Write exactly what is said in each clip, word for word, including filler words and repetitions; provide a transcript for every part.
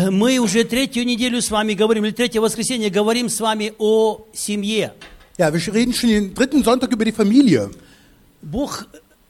Мы уже третью неделю с вами говорим, или третье воскресенье говорим с вами о семье. Ja, wir reden schon den dritten Sonntag über die Familie. Бог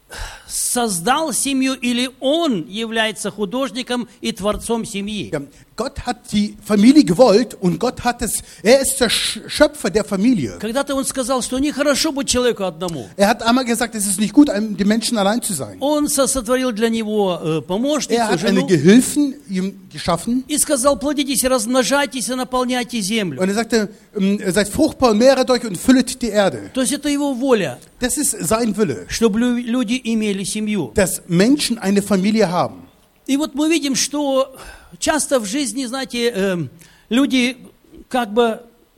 создал семью, или Он является художником и творцом семьи? Ja, Gott hat die Familie gewollt und Gott hat es, er ist der Schöpfer der Familie. Когда-то Он сказал, что нехорошо быть человеку одному. Er hat einmal gesagt, es ist nicht gut, dem Menschen allein zu sein. Он сотворил для него äh, помощницу, Er hat eine жену, Gehilfen ihm geschaffen и сказал, плодитесь, размножайтесь и наполняйте землю. und er sagte, ähm, seid fruchtbar und mehret euch und füllet die Erde. То есть это Его воля, Das ist sein Wille, чтобы лю- люди имели семью. dass Menschen eine Familie haben. И вот мы видим, что часто в жизни, знаете, э, люди как бы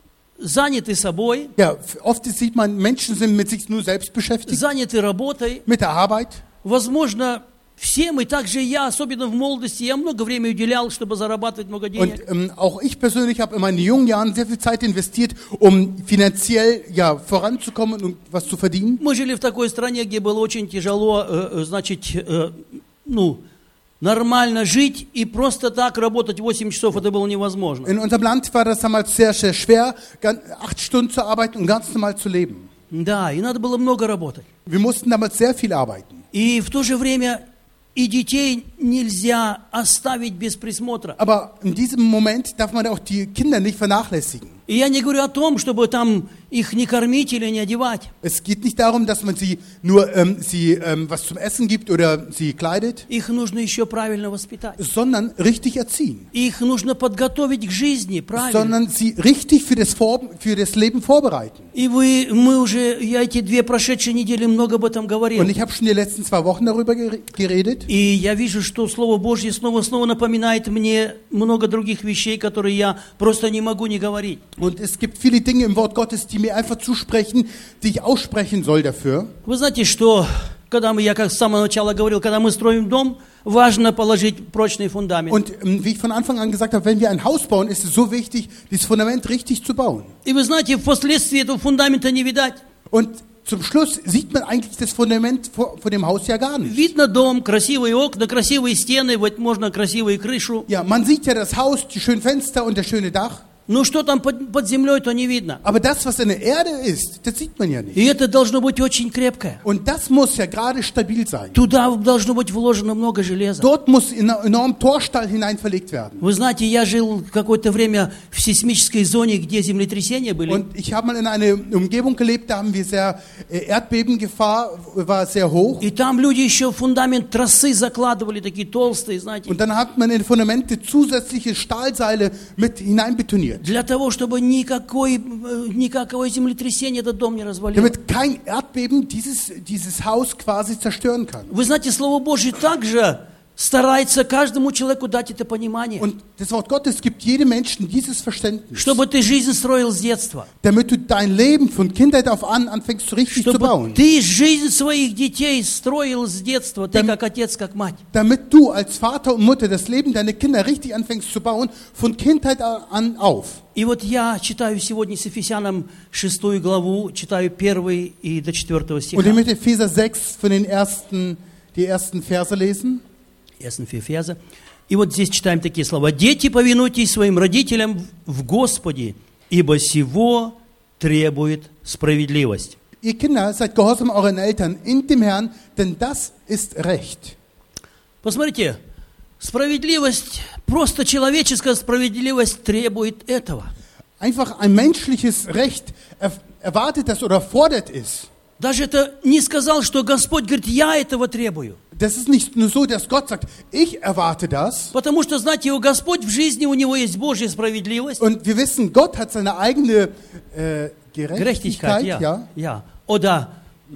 заняты собой, Ja, oft sieht man, Menschen sind mit sich nur selbst beschäftigt, заняты работой. mit der Arbeit. Возможно, все мы, также я, особенно в молодости, я много времени уделял, чтобы зарабатывать много Und денег. ähm, auch ich persönlich habe in meinen jungen Jahren sehr viel Zeit investiert, um finanziell ja voranzukommen und was zu verdienen. Мы жили в такой стране, где было очень тяжело, э, э, значит, э, ну, нормально жить и просто так работать восемь часов, это было невозможно. In unserem Land war das damals sehr, sehr schwer, ganz, acht Stunden zu arbeiten und ganz normal zu leben. Да, и надо было много работать. Wir mussten damals sehr viel arbeiten. И в то же время и детей нельзя оставить без присмотра. Aber in diesem Moment darf man auch die Kinder nicht vernachlässigen. И я не говорю о том, чтобы там их не кормить или не одевать. Es geht nicht darum, dass man sie nur ähm, sie ähm, was zum Essen gibt oder sie kleidet, Их нужно еще правильно воспитать. sondern richtig erziehen. Их нужно подготовить к жизни, правильно. Sondern sie richtig für das, Vor für das Leben vorbereiten. И вы, мы уже, я эти две прошедшие недели много об этом говорил. Und ich habe schon die letzten zwei Wochen darüber gere- geredet. И я вижу, что Слово Божье снова-снова напоминает мне много других вещей, которые я просто не могу не говорить. Und es gibt viele Dinge im Wort Gottes, die mir einfach zusprechen, die ich aussprechen soll dafür. Вы знаете, что, когда мы, я как с самого начала говорил, когда мы строим дом, важно положить прочный фундамент. Und ähm, wie ich von Anfang an gesagt habe, wenn wir ein Haus bauen, ist es so wichtig, das Fundament richtig zu bauen. И вы знаете, впоследствии этого фундамента не видать. Und zum Schluss sieht man eigentlich das Fundament vor, vor dem Haus ja gar nicht. Видно дом, красивые окна, красивые стены, вот можно красивую крышу. Ja, man sieht ja das Haus, die schönen Fenster und das schöne Dach. Но что там под, под землей, то не видно. Aber das, was in der Erde ist, das sieht man ja nicht. И это должно быть очень крепкое. Und das muss ja gerade stabil sein. Туда должно быть вложено много железа. Dort muss in einen enormen Torstall hinein verlegt werden. Вы знаете, я жил какое-то время в сейсмической зоне, где землетрясения были. Und ich habe mal in einer Umgebung gelebt, da haben wir sehr, äh, Erdbebengefahr war sehr hoch. И там люди еще в фундамент тросы закладывали, такие толстые, знаете. Und dann hat man in Fundamente zusätzliche Stahlseile mit hineinbetoniert, Для того, чтобы никакой, э, никакого землетрясения этот дом не развалил. damit kein Erdbeben dieses, dieses Haus quasi zerstören kann. Вы знаете, Слово Божье также старается каждому человеку дать это понимание. Und das Wort Gottes gibt jedem Menschen dieses Verständnis, Чтобы ты жизнь строил с детства. damit du dein Leben von Kindheit auf an anfängst richtig zu Чтобы bauen. ты жизнь своих детей строил с детства. Ты Дам- как отец, как мать. Damit du als Vater und Mutter das Leben deiner Kinder richtig anfängst zu bauen, von Kindheit an auf. И вот я читаю сегодня с Ефесянам шестую главу, читаю первый и до четвертого стиха. Und ich möchte Epheser sechs von den ersten, die ersten Verse lesen. Ясно, Ефеза. И вот здесь читаем такие слова. «Дети, повинуйтесь своим родителям в Господе, ибо сего требует справедливость». Ihr Kinder, seid gehorsam euren Eltern in dem Herrn, denn das ist Recht. Посмотрите, справедливость, просто человеческая справедливость требует этого. Einfach ein menschliches Recht er, erwartet das oder fordert es. Даже это не сказал, что Господь говорит, я этого требую. Das ist nicht nur so, dass Gott sagt, ich erwarte das. Потому что, знаете, у Господь в жизни, у Него есть Божья справедливость. Und wir wissen, Gott hat seine eigene äh, Gerechtigkeit. Gerechtigkeit, ja. ja. ja. Oder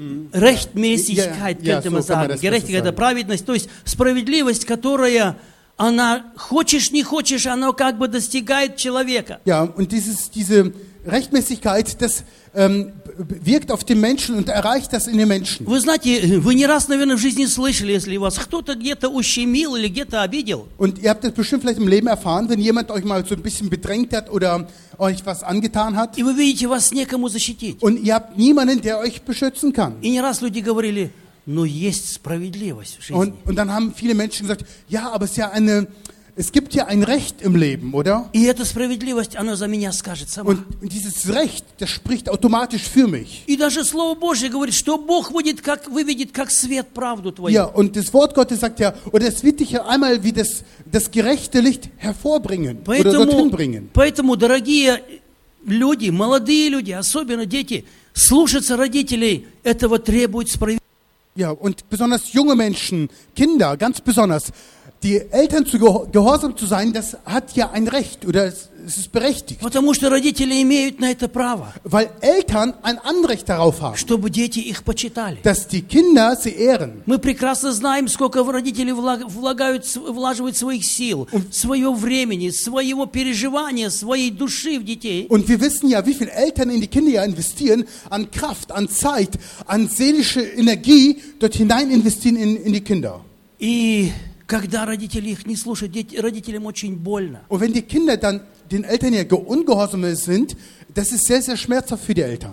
Rechtmäßigkeit, Ja, ja, könnte so man kann man sagen. das Gerechtigkeit, это sagen. праведность. То есть справедливость, которая, она, хочешь, не хочешь, она как бы достигает человека. Ja, und dieses, diese Rechtmäßigkeit, das ähm, wirkt auf den Menschen und erreicht das in den Menschen. Вы знаете, вы не раз, наверное, в жизни слышали, если вас кто-то где-то ущемил или где-то обидел. Und ihr habt das bestimmt vielleicht im Leben erfahren, wenn jemand euch mal so ein bisschen bedrängt hat oder euch was angetan hat. И вы видите, вас некому защитить. Und ihr habt niemanden, der euch beschützen kann. И не раз люди говорили, но есть справедливость в жизни. Und, und dann haben viele Menschen gesagt, ja, aber es ist ja eine, Es gibt ja ein Recht im Leben, oder? И эта справедливость, она за меня скажет сама. Und dieses Recht, das spricht automatisch für mich. И даже Слово Божье говорит, что Бог будет, как, выведет как свет правду твою. Ja, und das Wort Gottes sagt ja, oder es wird dich ja einmal wie das, das gerechte Licht hervorbringen oder dorthin Поэтому, bringen. поэтому, дорогие люди, молодые люди, особенно дети, слушаться родителей, этого требует справедливости. Ja, und besonders junge Menschen, Kinder, ganz besonders, die Eltern zu gehor- gehorsam zu sein, das hat ja ein Recht oder es, es ist berechtigt. Потому что родители имеют на это право, Weil Eltern ein Anrecht darauf haben, чтобы дети их почитали. dass die Kinder sie ehren. Мы прекрасно знаем, сколько родители влаг- влагают, с- влаживают своих сил, своего времени, своего переживания, своей души в детей. Und wir wissen ja, wie viel Eltern in die Kinder ja investieren, an Kraft, an Zeit, an seelische Energie, dort hinein investieren in, in die Kinder. И когда родители их не слушают, дети, родителям очень больно. Und wenn die Kinder dann den Eltern ja ungehorsam sind, das ist sehr, sehr schmerzhaft für die Eltern.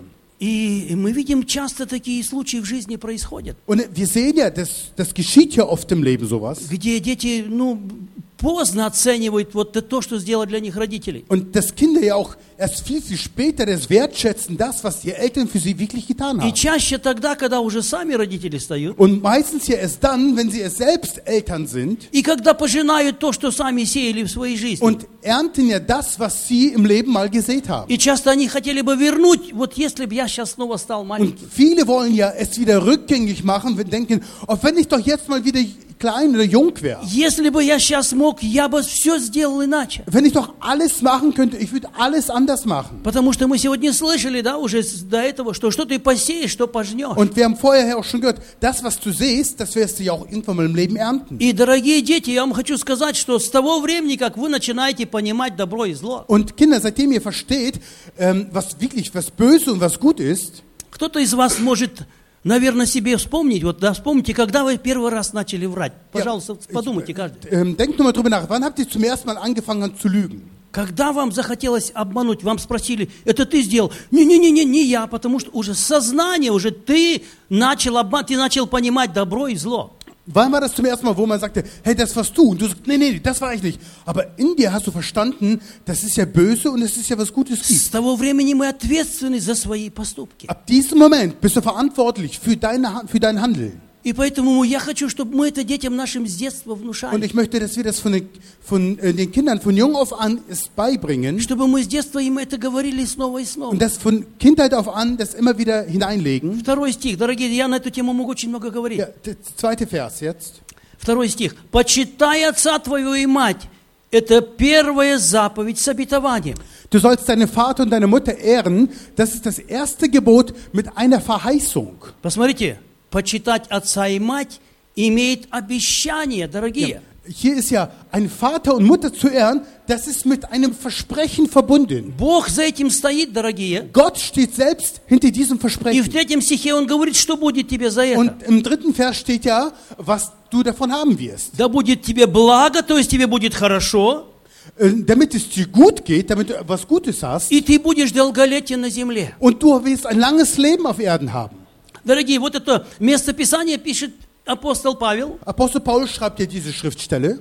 И мы видим, часто такие случаи в жизни происходят, Und wir sehen ja, das, das geschieht ja oft im Leben sowas. где дети, ну, поздно оценивают вот то, что сделали для них родители. Und dass Kinder ja auch erst viel, viel später das wertschätzen, das, was die Eltern für sie wirklich getan И haben. чаще тогда, когда уже сами родители встают, Und meistens ja erst dann, wenn sie es selbst Eltern sind и когда пожинают то, что сами сеяли в своей жизни. und ernten ja das, was sie im Leben mal gesät haben. И часто они хотели бы вернуть, вот если бы я сейчас снова стал Und маленьким. viele wollen ja es wieder rückgängig machen, wir denken, auch wenn ich doch jetzt mal wieder klein oder jung wäre. Если бы я сейчас мог, я бы все сделал иначе. Wenn ich doch alles machen könnte, ich würde alles anders machen. Потому что мы сегодня слышали, да, уже с- до этого, что что ты посеешь, что пожнешь. Und wir haben vorher auch schon gehört, das, was du siehst, das wirst du ja auch irgendwann mal im Leben ernten. И, дорогие дети, я вам хочу сказать, что с того времени, как вы начинаете понимать добро и зло, Und Kinder, seitdem ihr versteht, ähm, was wirklich, was böse und was gut ist, кто-то из вас может, наверное, себе вспомнить, вот, да, вспомните, когда вы первый раз начали врать. Пожалуйста, подумайте каждый. ähm, denkt nur mal drüber nach, wann habt ihr zum ersten Mal angefangen an zu lügen? Когда вам захотелось обмануть, вам спросили, это ты сделал? Не-не-не, не я, потому что уже сознание, уже ты начал обманывать, ты начал понимать добро и зло. Wann war das zum ersten Mal, wo man sagte, hey, das warst du? Und du sagst, nee, nee, das war ich nicht. Aber in dir hast du verstanden, das ist ja böse und es ist ja was Gutes С gibt. того времени мы ответственны за свои поступки. Ab diesem Moment bist du verantwortlich für, deine, für dein Handeln. И поэтому я хочу, чтобы мы это детям нашим с детства Und внушали. ich möchte, dass wir das von den, von, äh, den Kindern von jung auf an es beibringen Чтобы мы с детства им это говорили снова и снова. und das von Kindheit auf an das immer wieder hineinlegen. Второй стих. Дорогие, я на эту тему могу очень много говорить. Ja, der zweite Vers jetzt. Второй стих. «Почитай отца твоего и мать». Это первая заповедь с обетованием. Du sollst deinen Vater und deine Mutter ehren. Das ist das erste Gebot mit einer Verheißung. Посмотрите. Почитать отца и мать имеет обещание, дорогие. Hier ist ja ein Vater und Mutter zu ehren, das ist mit einem Versprechen verbunden. Бог за этим стоит, дорогие. Gott steht selbst hinter diesem И в Versprechen. третьем стихе он говорит, что будет тебе за это. Und im dritten Vers steht ja, was du davon haben wirst. Да будет тебе благо, то есть тебе будет хорошо, Äh, Damit es dir gut geht, damit du was Gutes hast и ты будешь долголетен на земле. und du wirst ein langes Leben auf Erden haben. Дорогие, вот это местописание пишет апостол Павел. Apostel Paulus schreibt ja diese Schriftstelle.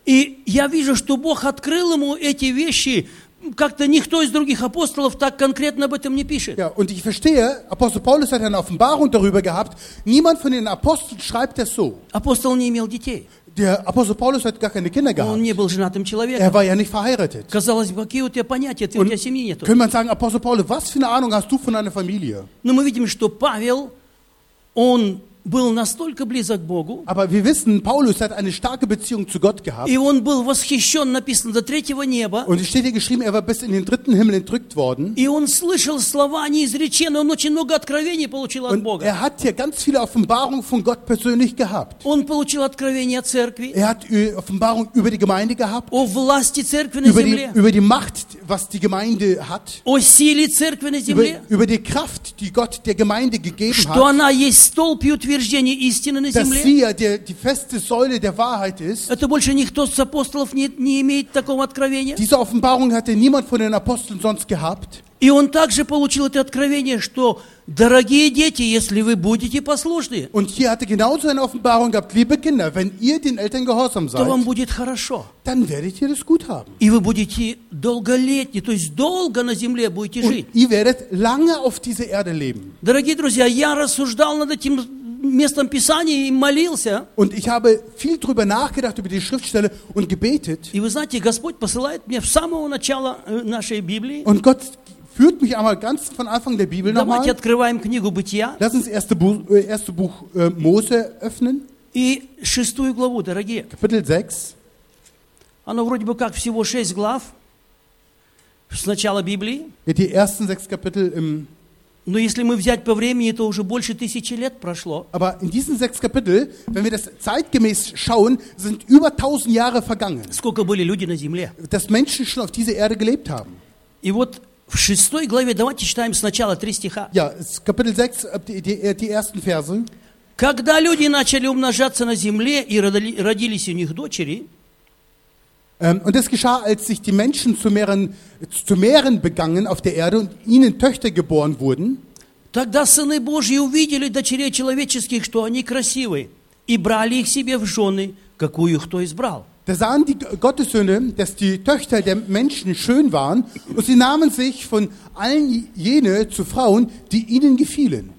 И я вижу, что Бог открыл ему эти вещи. Как-то никто из других апостолов так конкретно об этом не пишет. Ja, und ich verstehe, Apostel Paulus hat eine Offenbarung darüber gehabt. Niemand von den Aposteln schreibt das so. Апостол не имел детей. Der Apostel Paulus hat gar keine Kinder Он gehabt. не был женатым человеком. Er war ja nicht verheiratet. Казалось бы, какие у тебя понятия, ты, у тебя семьи нету. Könnte man sagen, Apostel Paulus, was für eine Ahnung hast du von einer Familie? Но мы видим, что Павел, он был настолько близок к Богу, Aber wir wissen, Paulus hat eine starke Beziehung zu Gott gehabt. и он был восхищен, написано, до третьего неба, Und es steht hier geschrieben, er war bis in den dritten Himmel entrückt worden. и он слышал слова неизреченные, он очень много откровений получил от Und Бога. er hat hier ganz viele Offenbarungen von Gott persönlich gehabt. Он получил откровение о церкви, Er hat äh, Offenbarung über die Gemeinde gehabt, о власти церкви на über die, земле, über die Macht, was die Gemeinde hat, о силе церкви на über, земле, über die Kraft, die Gott der Gemeinde gegeben что hat, она есть столб и утверждение утверждение истины на dass земле. sie ja die, die feste Säule der Wahrheit ist. Это больше никто с апостолов не, не имеет такого откровения. Diese Offenbarung hatte niemand von den Aposteln sonst gehabt. И он также получил это откровение, что, дорогие дети, если вы будете послушны, Und hier hatte genauso eine Offenbarung gehabt, liebe Kinder, wenn ihr den Eltern gehorsam то вам seid, будет хорошо. dann werdet ihr das gut haben. И вы будете долголетни, то есть долго на земле будете Und жить. ihr werdet lange auf dieser Erde leben. Дорогие друзья, я рассуждал над этим местом Писания и молился. Und ich habe viel drüber nachgedacht, über die Schriftstelle und gebetet. И вы знаете, Господь посылает мне с самого начала э, нашей Библии. Und Gott führt mich einmal ganz von Anfang der Bibel Давайте nochmal. открываем книгу Бытия Lass uns erste Buch, äh, erste Buch äh, Mose öffnen, и шестую главу, дорогие. Kapitel sechs. Оно вроде бы как всего шесть глав с начала Библии. Ja, die ersten sechs Kapitel im Но если мы взять по времени, то уже больше тысячи лет прошло. Aber in diesen sechs Kapitel, wenn wir das zeitgemäß schauen, sind über tausend Jahre vergangen, Сколько были люди на земле. dass Menschen schon auf dieser Erde gelebt haben. И вот в шестой главе, давайте читаем сначала три стиха. Ja, es ist Kapitel sechs, äh, die, die, die ersten Verse. Когда люди начали умножаться на земле и родили- родились у них дочери, Ähm, Und das geschah, als sich die Menschen zu mehren, zu mehren begannen auf der Erde und ihnen Töchter geboren wurden. тогда сыны Божьи увидели дочерей человеческих, что они красивы, и брали их себе в жены, какую кто избрал. Da sahen die Gottessöhne, dass die Töchter der Menschen schön waren, und sie nahmen sich von allen jene zu Frauen, die ihnen gefielen.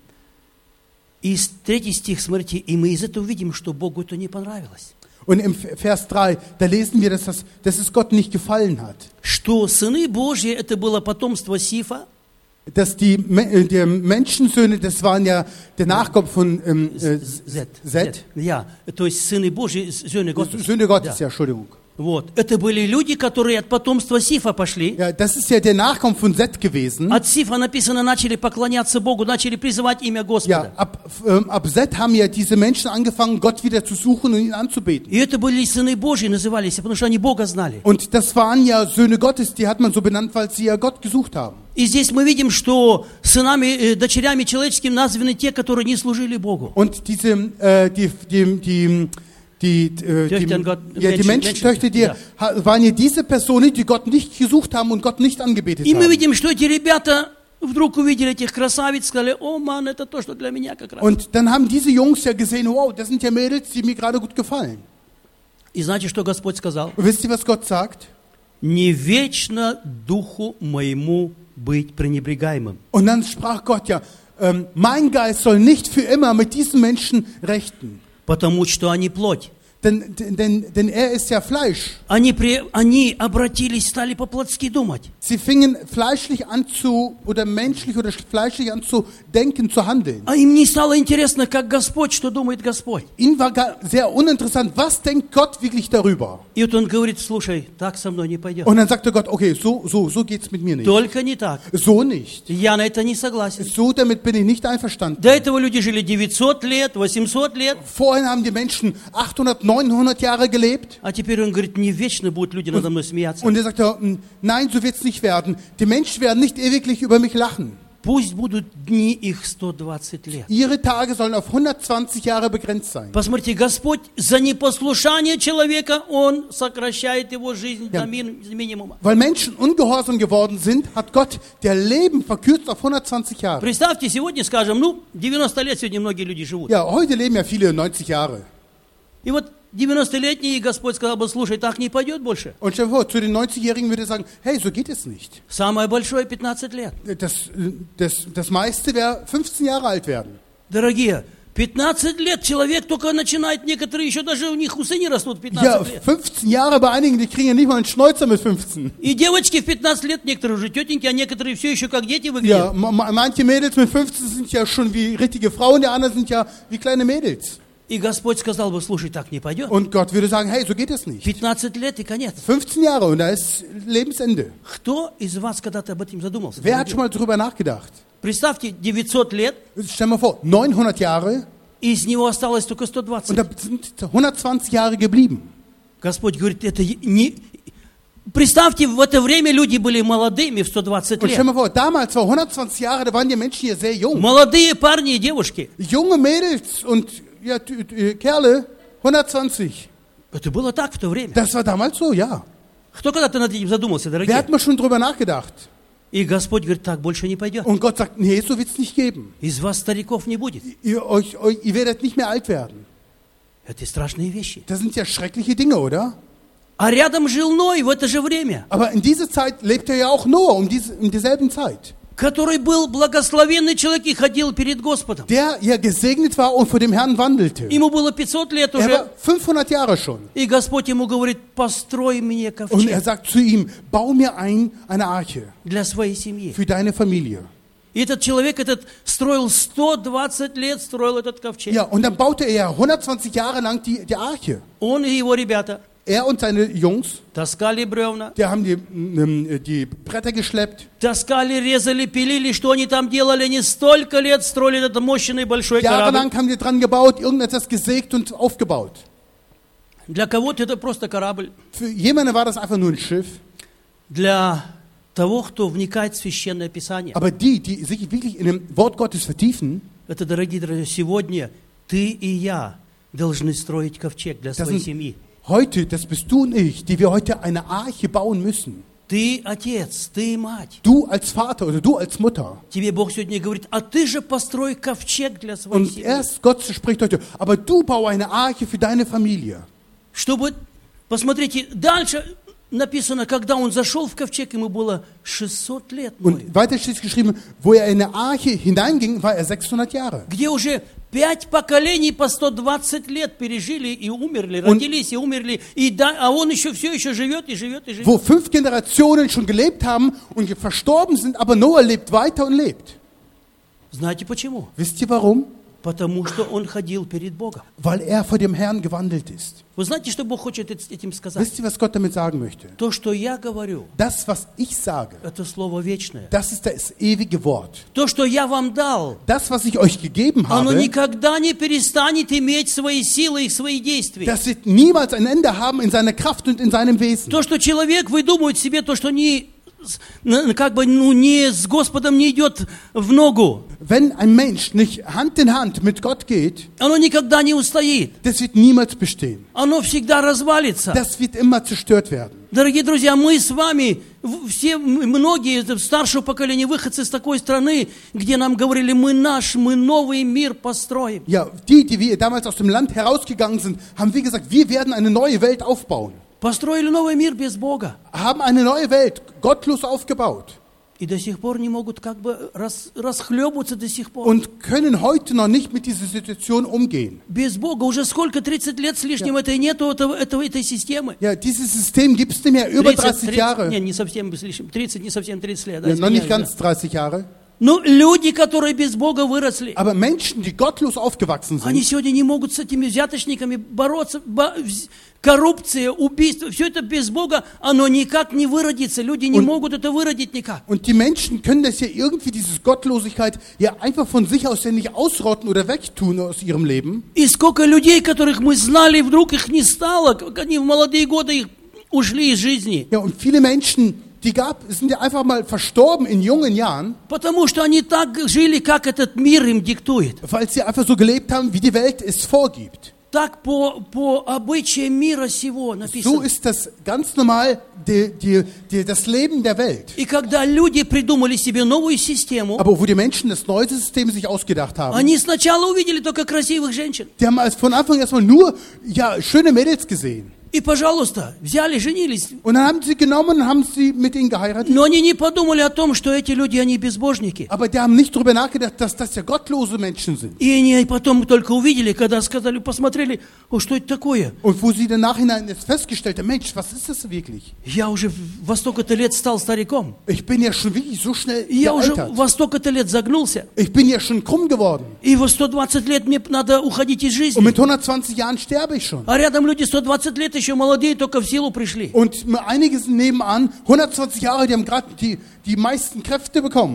И с- третий стих, смотрите, и мы из этого видим, что Богу это не понравилось. Und im Vers drei, da lesen wir, dass, das, dass es Gott nicht gefallen hat. Что сыны Божьи, это было потомство Сифа, Dass die, Me- äh, die Menschensöhne, das waren ja der Nachkommen von ähm, äh, Зет. Set. Я. То есть сыны Божьи, Söhne Gottes. Söhne Gottes, Да. ja, Entschuldigung. Вот. Это были люди, которые от потомства Сифа пошли. Ja, das ist ja der Nachkommen von Set gewesen. От Сифа написано, начали поклоняться Богу, начали призывать имя Ja, Господа. ab, ähm, ab Set haben ja diese Menschen angefangen, Gott wieder zu suchen und ihn anzubeten. И это были сыны Божьи, назывались, потому что они Бога знали. Und das waren ja Söhne Gottes, die hat man so benannt, weil sie ja Gott gesucht haben. И здесь мы видим, что сынами, э, дочерями человеческими названы те, которые не служили Богу. Und diese, äh, die, die, die, die, äh, die, Töchtern Gott- ja, die Menschen- Menschentöchter, die ja. ha- waren ja diese Personen, die Gott nicht gesucht haben und Gott nicht angebetet И мы haben. видим, что эти ребята вдруг увидели этих красавиц, сказали, о, ман, это то, что для меня как раз. Und dann haben diese Jungs ja gesehen, wow, das sind ja Mädels, die mir gerade gut gefallen. И знаете, что Господь сказал? Und wisst ihr, was Gott sagt? Не вечно духу моему быть пренебрегаемым. Und dann sprach Gott ja, ähm, mein Geist soll nicht für immer mit diesen Menschen rechten. Потому что они плоть. Denn, denn, denn er ist ja Fleisch. Они, при, они обратились, стали по-плотски думать. Sie fingen fleischlich an zu, oder menschlich oder fleischlich an zu denken, zu handeln. А им не стало интересно, как Господь, что думает Господь. Ihnen war gar sehr uninteressant, was denkt Gott wirklich darüber? И вот он говорит, слушай, так со мной не пойдет. Und dann sagte Gott, okay, so, so, so geht's mit mir nicht. Только не так. So nicht. Я на это не согласен. So damit bin ich nicht einverstanden. До этого люди жили девятьсот лет, восемьсот лет. Vorhin haben die Menschen achthundert, neunhundert Jahre gelebt. А теперь он говорит, не вечно будут люди надо мной смеяться. Und er sagte, nein, so wird's nicht werden. Die Menschen werden nicht ewiglich über mich lachen. Пусть будут дни их сто двадцать лет. Ihre Tage sollen auf hundertzwanzig Jahre begrenzt sein. Посмотрите, Господь за непослушание человека, Он сокращает его жизнь Ja. до мин- минимума. Weil Menschen ungehorsam geworden sind, hat Gott der Leben verkürzt auf hundertzwanzig Jahre. Представьте, сегодня, скажем, ну, девяносто лет сегодня многие люди живут. Ja, heute leben ja viele neunzig Jahre. И вот девяностолетний Господь сказал бы, слушай, так не пойдет больше. Und stell dir vor, zu den neunzigjährigen würde er sagen, hey, so geht es nicht. Самое большое пятнадцать лет. Das, das, das meiste wäre fünfzehn Jahre alt werden. Дорогие, пятнадцать лет человек только начинает, некоторые еще даже у них усы не растут в Ja, пятнадцать лет. fünfzehn Jahre bei einigen, die kriegen ja nicht mal einen Schnäuzer mit fünfzehn. И девочки в пятнадцать лет, некоторые уже тетеньки, а некоторые все еще как дети Ja, выглядят. ma- ma- manche Mädels mit fünfzehn sind ja schon wie richtige Frauen, die anderen sind ja wie kleine Mädels. И Господь сказал бы, слушай, так не пойдет. Und Gott würde sagen, hey, so geht es nicht. пятнадцать лет и конец. fünfzehn Jahre und da ist Lebensende. Кто из вас когда-то об этом задумался? Wer hat schon mal drüber nachgedacht? Представьте, девятьсот лет, Stell mal vor, neunhundert Jahre и из него осталось только сто und двадцать. da sind hundertzwanzig Jahre geblieben. Господь говорит, это не... представьте, в это время люди были молодыми в сто двадцать Und stell лет. mal vor, damals war hundertzwanzig Jahre, da waren die Menschen hier sehr jung. Молодые парни и девушки. Junge Mädels und ja, t- t- Kerle, hundertzwanzig. Это было так в то время. Das war damals so, ja. Кто когда-то над этим задумался, Wer дорогие? hat mal schon drüber nachgedacht? И Господь говорит, так больше не пойдет. Und Gott sagt, nee, so wird es nicht geben. Из вас стариков не будет. Ihr, euch, euch, ihr werdet nicht mehr alt werden. Это страшные вещи. Das sind ja schreckliche Dinge, oder? А рядом жил Ной в это же время, Aber in dieser Zeit lebte ja auch Noah, um diese, in derselben Zeit. который был благословенный человек и ходил перед Господом. Der ja gesegnet war und vor dem Herrn wandelte. Ему было пятьсот лет Er уже, war fünfhundert Jahre schon. и Господь ему говорит, построй мне Und ковчег er sagt zu ihm, bau mir ein, eine Arche для своей семьи. für deine Familie. И этот человек этот строил сто двадцать лет, строил этот ковчег. Ja, und dann baute er ja hundertzwanzig Jahre lang die, die Arche. Он и его ребята Er und seine Jungs, таскали бревна, die haben die, ähm, die Bretter geschleppt. таскали, резали, пилили, что они там делали. Они столько лет строили этот мощный большой корабль. Jahrelang haben die dran gebaut, irgendetwas gesägt und aufgebaut. Для кого-то это просто корабль. Für jemanden war das einfach nur ein Schiff. Для того, кто вникает в Священное Писание. Aber die, die sich wirklich in dem Wort Gottes vertiefen, Это, дорогие друзья, сегодня ты и я должны строить ковчег для das своей sind семьи. heute, das bist du und ich, die wir heute eine Arche bauen müssen. Ты отец, ты мать. Du als Vater oder du als Mutter. Тебе Бог сегодня говорит, а ты же построй ковчег для своей Und семьи. erst Gott spricht heute, aber du baue eine Arche für deine Familie. Чтобы, посмотрите, дальше написано, когда он зашел в ковчег, ему было шестьсот лет. Ной, Und weiter steht geschrieben, wo er in eine Arche hineinging, war er sechshundert Jahre. где уже пять поколений по сто двадцать лет пережили и умерли, родились и умерли, и да, а он еще все еще живет и живет и живет. Wo fünf Generationen schon gelebt haben und verstorben sind, aber Noah lebt weiter und lebt. Знаете почему? Wisst ihr warum? Потому что он ходил перед Богом. Weil er vor dem Herrn gewandelt ist. Вы знаете, что Бог хочет этим сказать? Wisst ihr, was Gott damit sagen möchte? То, что я говорю, Das, was ich sage, это слово вечное. das ist das ewige Wort. То, что я вам дал, Das, was ich euch gegeben оно habe, никогда не перестанет иметь свои силы и свои действия. das wird niemals ein Ende haben in seiner Kraft und in seinem Wesen. То, что человек выдумывает себе, то, что не, с- на- как бы, ну, не с Господом не идет в ногу, Wenn ein Mensch nicht Hand in Hand mit Gott geht, оно никогда не устоит. das wird niemals bestehen. Оно всегда развалится. Das wird immer zerstört werden. Дорогие друзья, мы с вами, в- все, м- многие это старшего поколения, выходцы из такой страны, где нам говорили, мы наш, мы новый мир построим. Ja, die, die wir damals aus dem Land herausgegangen sind, haben wir gesagt, wir werden eine neue Welt aufbauen. Построили новый мир без Бога. Haben eine neue Welt gottlos aufgebaut. И до сих пор не могут как бы рас, расхлебываться до сих пор. Und können heute noch nicht mit dieser Situation umgehen. Без Бога уже сколько, тридцать лет с лишним, это и нету этого, этого, этой системы. Ja, dieses System gibt es nicht mehr, über тридцать, dreißig тридцать, Jahre. Не, не совсем с лишним, тридцать, не совсем тридцать лет. Да, Ja, noch nicht извиняюсь, ganz да. dreißig Jahre. Ну, люди, которые без Бога выросли, Aber Menschen, die gottlos aufgewachsen они sind, сегодня не могут с этими взяточниками бороться. Бо- вз- Коррупция, убийство, все это без Бога, оно никак не выродится. Люди не Und- могут это выродить никак. und die Menschen können das ja irgendwie, diese Gottlosigkeit, ja einfach von sich aus ja nicht ausrotten oder wegtun aus ihrem Leben. И сколько людей, которых мы знали, вдруг их не стало, как они в молодые годы их ушли из жизни. Ja, und viele Menschen, die gab, sind ja einfach mal verstorben in jungen Jahren, Потому что они так жили, как этот мир им диктует. weil sie einfach so gelebt haben, wie die Welt es vorgibt. Так по, по обычаям мира сего So написано. ist das ganz normal die, die, die, das Leben der Welt. И когда люди придумали себе новую систему, Aber wo die Menschen das neue System sich ausgedacht haben, они сначала увидели только красивых женщин. die haben als von Anfang erstmal nur ja, schöne Mädels gesehen. И, пожалуйста, взяли, женились. Und dann haben sie genommen und haben sie mit ihnen geheiratet. Но они не подумали о том, что эти люди, они безбожники. Aber die haben nicht darüber nachgedacht, dass das ja gottlose Menschen sind. И они потом только увидели, когда сказали, посмотрели, о, что это такое? Und wo sie dann nachhinein jetzt festgestellt haben, Mensch, was ist das wirklich? Я уже во столько-то лет стал стариком. Ich bin ja schon wirklich so schnell Я уже gealtert. во столько-то лет загнулся. Ich bin ja schon krumm geworden. И во сто двадцать лет мне надо уходить из Und жизни. mit hundertzwanzig Jahren sterbe ich schon. А рядом люди сто двадцать лет еще молодые, только в силу пришли. Und einige sind nebenan, hundertzwanzig Jahre, die haben gerade die, die meisten Kräfte bekommen.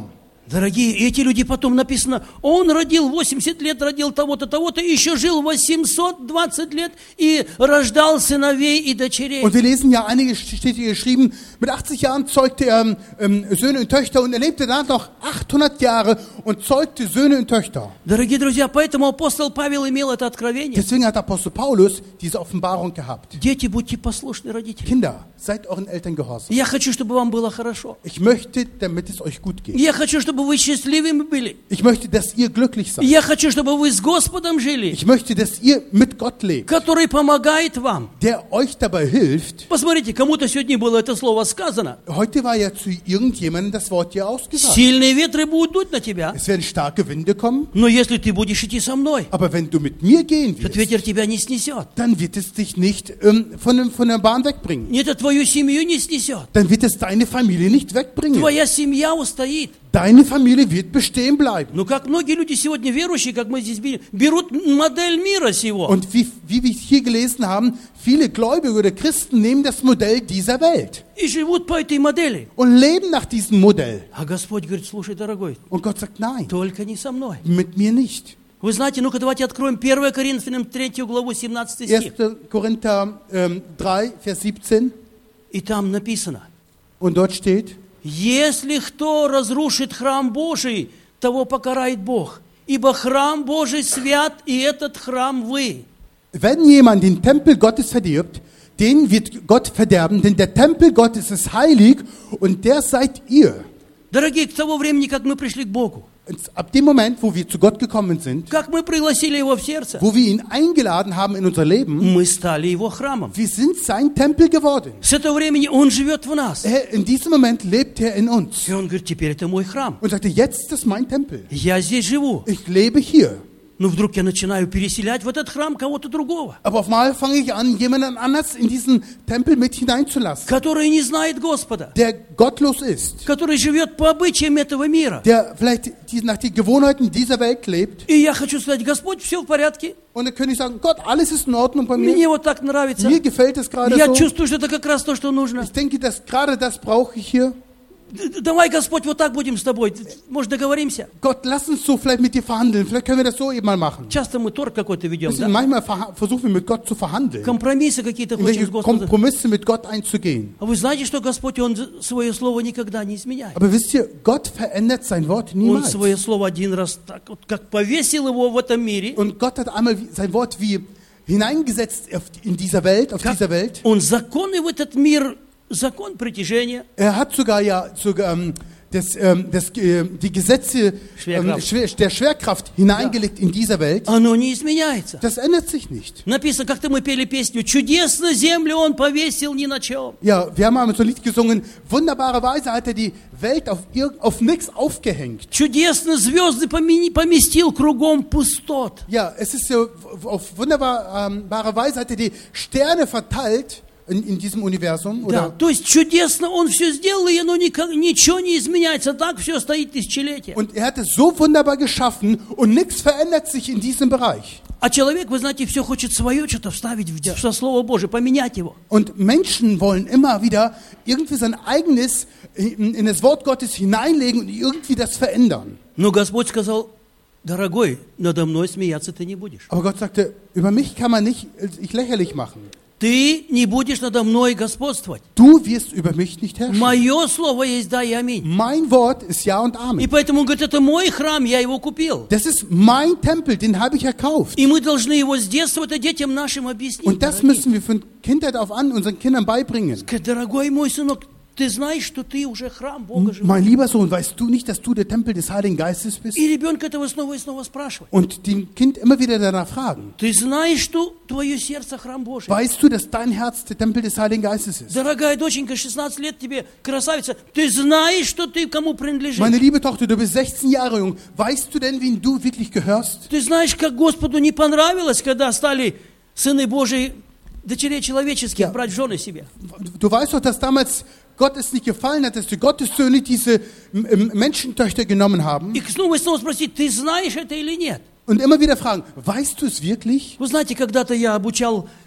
Дорогие, эти люди потом написано, он родил восемьдесят лет, родил того-то, того-то, еще жил восемьсот двадцать лет и рождал сыновей и дочерей. Und wir lesen ja, einige steht hier geschrieben, mit achtzig Jahren zeugte er ähm, Söhne und Töchter und er lebte dann noch achthundert Jahre und zeugte Söhne und Töchter. Дорогие друзья, поэтому апостол Павел имел это откровение. Deswegen hat Apostel Paulus diese Offenbarung gehabt. Дети, будьте послушны родителям. Kinder, seid euren Eltern gehorsam. Я хочу, чтобы вам было хорошо. Ich möchte, damit es euch gut geht. Я хочу, чтобы вы счастливыми были. Ich möchte, dass ihr glücklich seid. Я хочу, чтобы вы с Господом жили, Ich möchte, dass ihr mit Gott lebt, который помогает вам. der euch dabei hilft. Посмотрите, кому-то сегодня было это слово сказано. Heute war ja zu irgendjemandem das Wort hier ausgesagt. Сильные ветры будут дуть на тебя, Es werden starke Winde kommen, но если ты будешь идти со мной, aber wenn du mit mir gehen этот wirst, ветер тебя не снесет. dann wird es dich nicht ähm, von, dem- von der Bahn wegbringen. Это твою семью не снесет. Dann wird es deine Familie nicht wegbringen. Твоя семья устоит. Deine Familie wird bestehen bleiben. Ну, как многие люди сегодня верующие, как мы здесь видим, берут модель мира сего. Und wie, wie wir hier gelesen haben, viele Gläubige oder Christen nehmen das Modell dieser Welt И живут по этой модели. und leben nach diesem Modell. А Господь говорит, слушай, дорогой, Und Gott sagt, nein, только не со мной. mit mir nicht. Вы знаете, ну-ка давайте откроем первое Коринфянам третью главу, семнадцатый стих. erster Korinther ähm, drei, Vers siebzehn. И там написано, Und dort steht, если кто разрушит храм Божий, того покарает Бог. Ибо храм Божий свят, и этот храм вы. wenn jemand den Tempel Gottes verdirbt, den wird Gott verderben, denn der Tempel Gottes ist heilig und der seid ihr. Дорогие, к тому времени, как мы пришли к Богу, Und ab dem Moment, wo wir zu Gott gekommen sind, как мы пригласили Его в сердце, wo wir ihn eingeladen haben in unser Leben, мы стали Его храмом. wir sind sein Tempel geworden. С этого времени Он живет в нас. Er, in diesem Moment lebt er in uns И Он говорит, теперь это мой храм. und sagte, jetzt ist mein Tempel. Я здесь живу. Ich lebe hier. Но вдруг я начинаю переселять в этот храм кого-то другого, Aber auf einmal fange ich an, jemanden anders in diesen Tempel mit hineinzulassen, который не знает Господа, der gottlos ist, который живет по обычаям этого мира. der vielleicht die, nach den Gewohnheiten dieser Welt lebt. И я хочу сказать, Господь, все в порядке. Und dann könnte ich sagen, Gott, alles ist in Ordnung bei mir. Мне вот так нравится. Mir gefällt es gerade Я so. чувствую, что это как раз то, что нужно. Ich denke, dass gerade das brauche ich hier. Д- Давай, Господь, вот так будем с тобой. Может, договоримся? Gott, lass uns so vielleicht mit dir verhandeln. Vielleicht können wir das so eben mal machen. Часто мы торг какой-то ведем, Wissen, да? manchmal verha- versuchen wir mit Gott zu verhandeln, Компромиссы какие-то хотим irgendwelche с Господом. Kompromisse mit Gott einzugehen. А вы знаете, что Господь, Он свое слово никогда не изменяет. Aber wisst ihr, Gott verändert sein Wort Он niemals. свое слово один раз так вот, как повесил его в этом мире, Und Gott hat einmal wie- sein Wort wie hineingesetzt auf die- in dieser Welt, auf как dieser Welt. Он законы в этот мир, закон притяжения, Er hat sogar ja sogar, ähm, das, ähm, das, äh, die Gesetze ähm, Schwerkraft. schwer, der Schwerkraft hineingelegt in dieser Welt. оно не изменяется. Das ändert sich nicht. Написано, как-то мы пели песню, чудесно землю Он повесил ни на чем. Ja, wir haben einmal so ein Lied gesungen, wunderbarerweise hat er die Welt auf, irg- auf nichts aufgehängt. Чудесно звезды помени- поместил кругом пустот. Ja, es ist so, auf wunderbare Weise hat er die Sterne verteilt in, in diesem Universum. Да, Oder? то есть чудесно Он все сделал, и оно никак, ничего не изменяется. Так все стоит тысячелетия. Und er hat es so wunderbar geschaffen und nichts verändert sich in diesem Bereich. А человек, вы знаете, все хочет свое что-то вставить в, в Слово Божие, поменять его. Und Menschen wollen immer wieder irgendwie sein eigenes in, in das Wort Gottes hineinlegen und irgendwie das verändern. Но Господь сказал, дорогой, надо мной смеяться ты не будешь. Aber Gott sagte, über mich kann man nicht ich lächerlich machen. Ты не будешь надо мной господствовать. Du wirst über mich nicht herrschen. Мое слово есть да и аминь. Mein Wort ist Ja und И Amen. поэтому он говорит, это мой храм, я его купил. Das ist mein Tempel, den habe ich erkauft. И мы должны его с детства это детям нашим объяснить. Und das дорогие. müssen wir von Kindheit auf an unseren Kindern beibringen. Сказать, дорогой мой сынок, ты знаешь, что ты уже храм Бога живой. Mein lieber Sohn, weißt du nicht, dass du der Tempel des Heiligen Geistes bist? И ребенка этого снова и снова спрашивать. Und dem Kind immer wieder danach fragen. Ты знаешь, что твое сердце храм Божий? Weißt du, dass dein Herz der Tempel des Heiligen Geistes ist? Дорогая доченька, шестнадцать лет тебе, красавица, ты знаешь, что ты кому принадлежишь? Meine liebe Tochter, du bist sechzehn Jahre jung. Weißt du denn, wem du wirklich gehörst? Ты знаешь, как Господу не понравилось, когда стали сыны Божии, дочерей человеческих, Ja. брать в жены себе? Du weißt doch, dass damals Gott es nicht gefallen hat, dass die Gottessöhne diese m- m- Menschentöchter genommen haben. И снова и снова спросить, ты знаешь это или нет? Und immer wieder fragen, weißt du es wirklich? Вы знаете, когда-то я обучал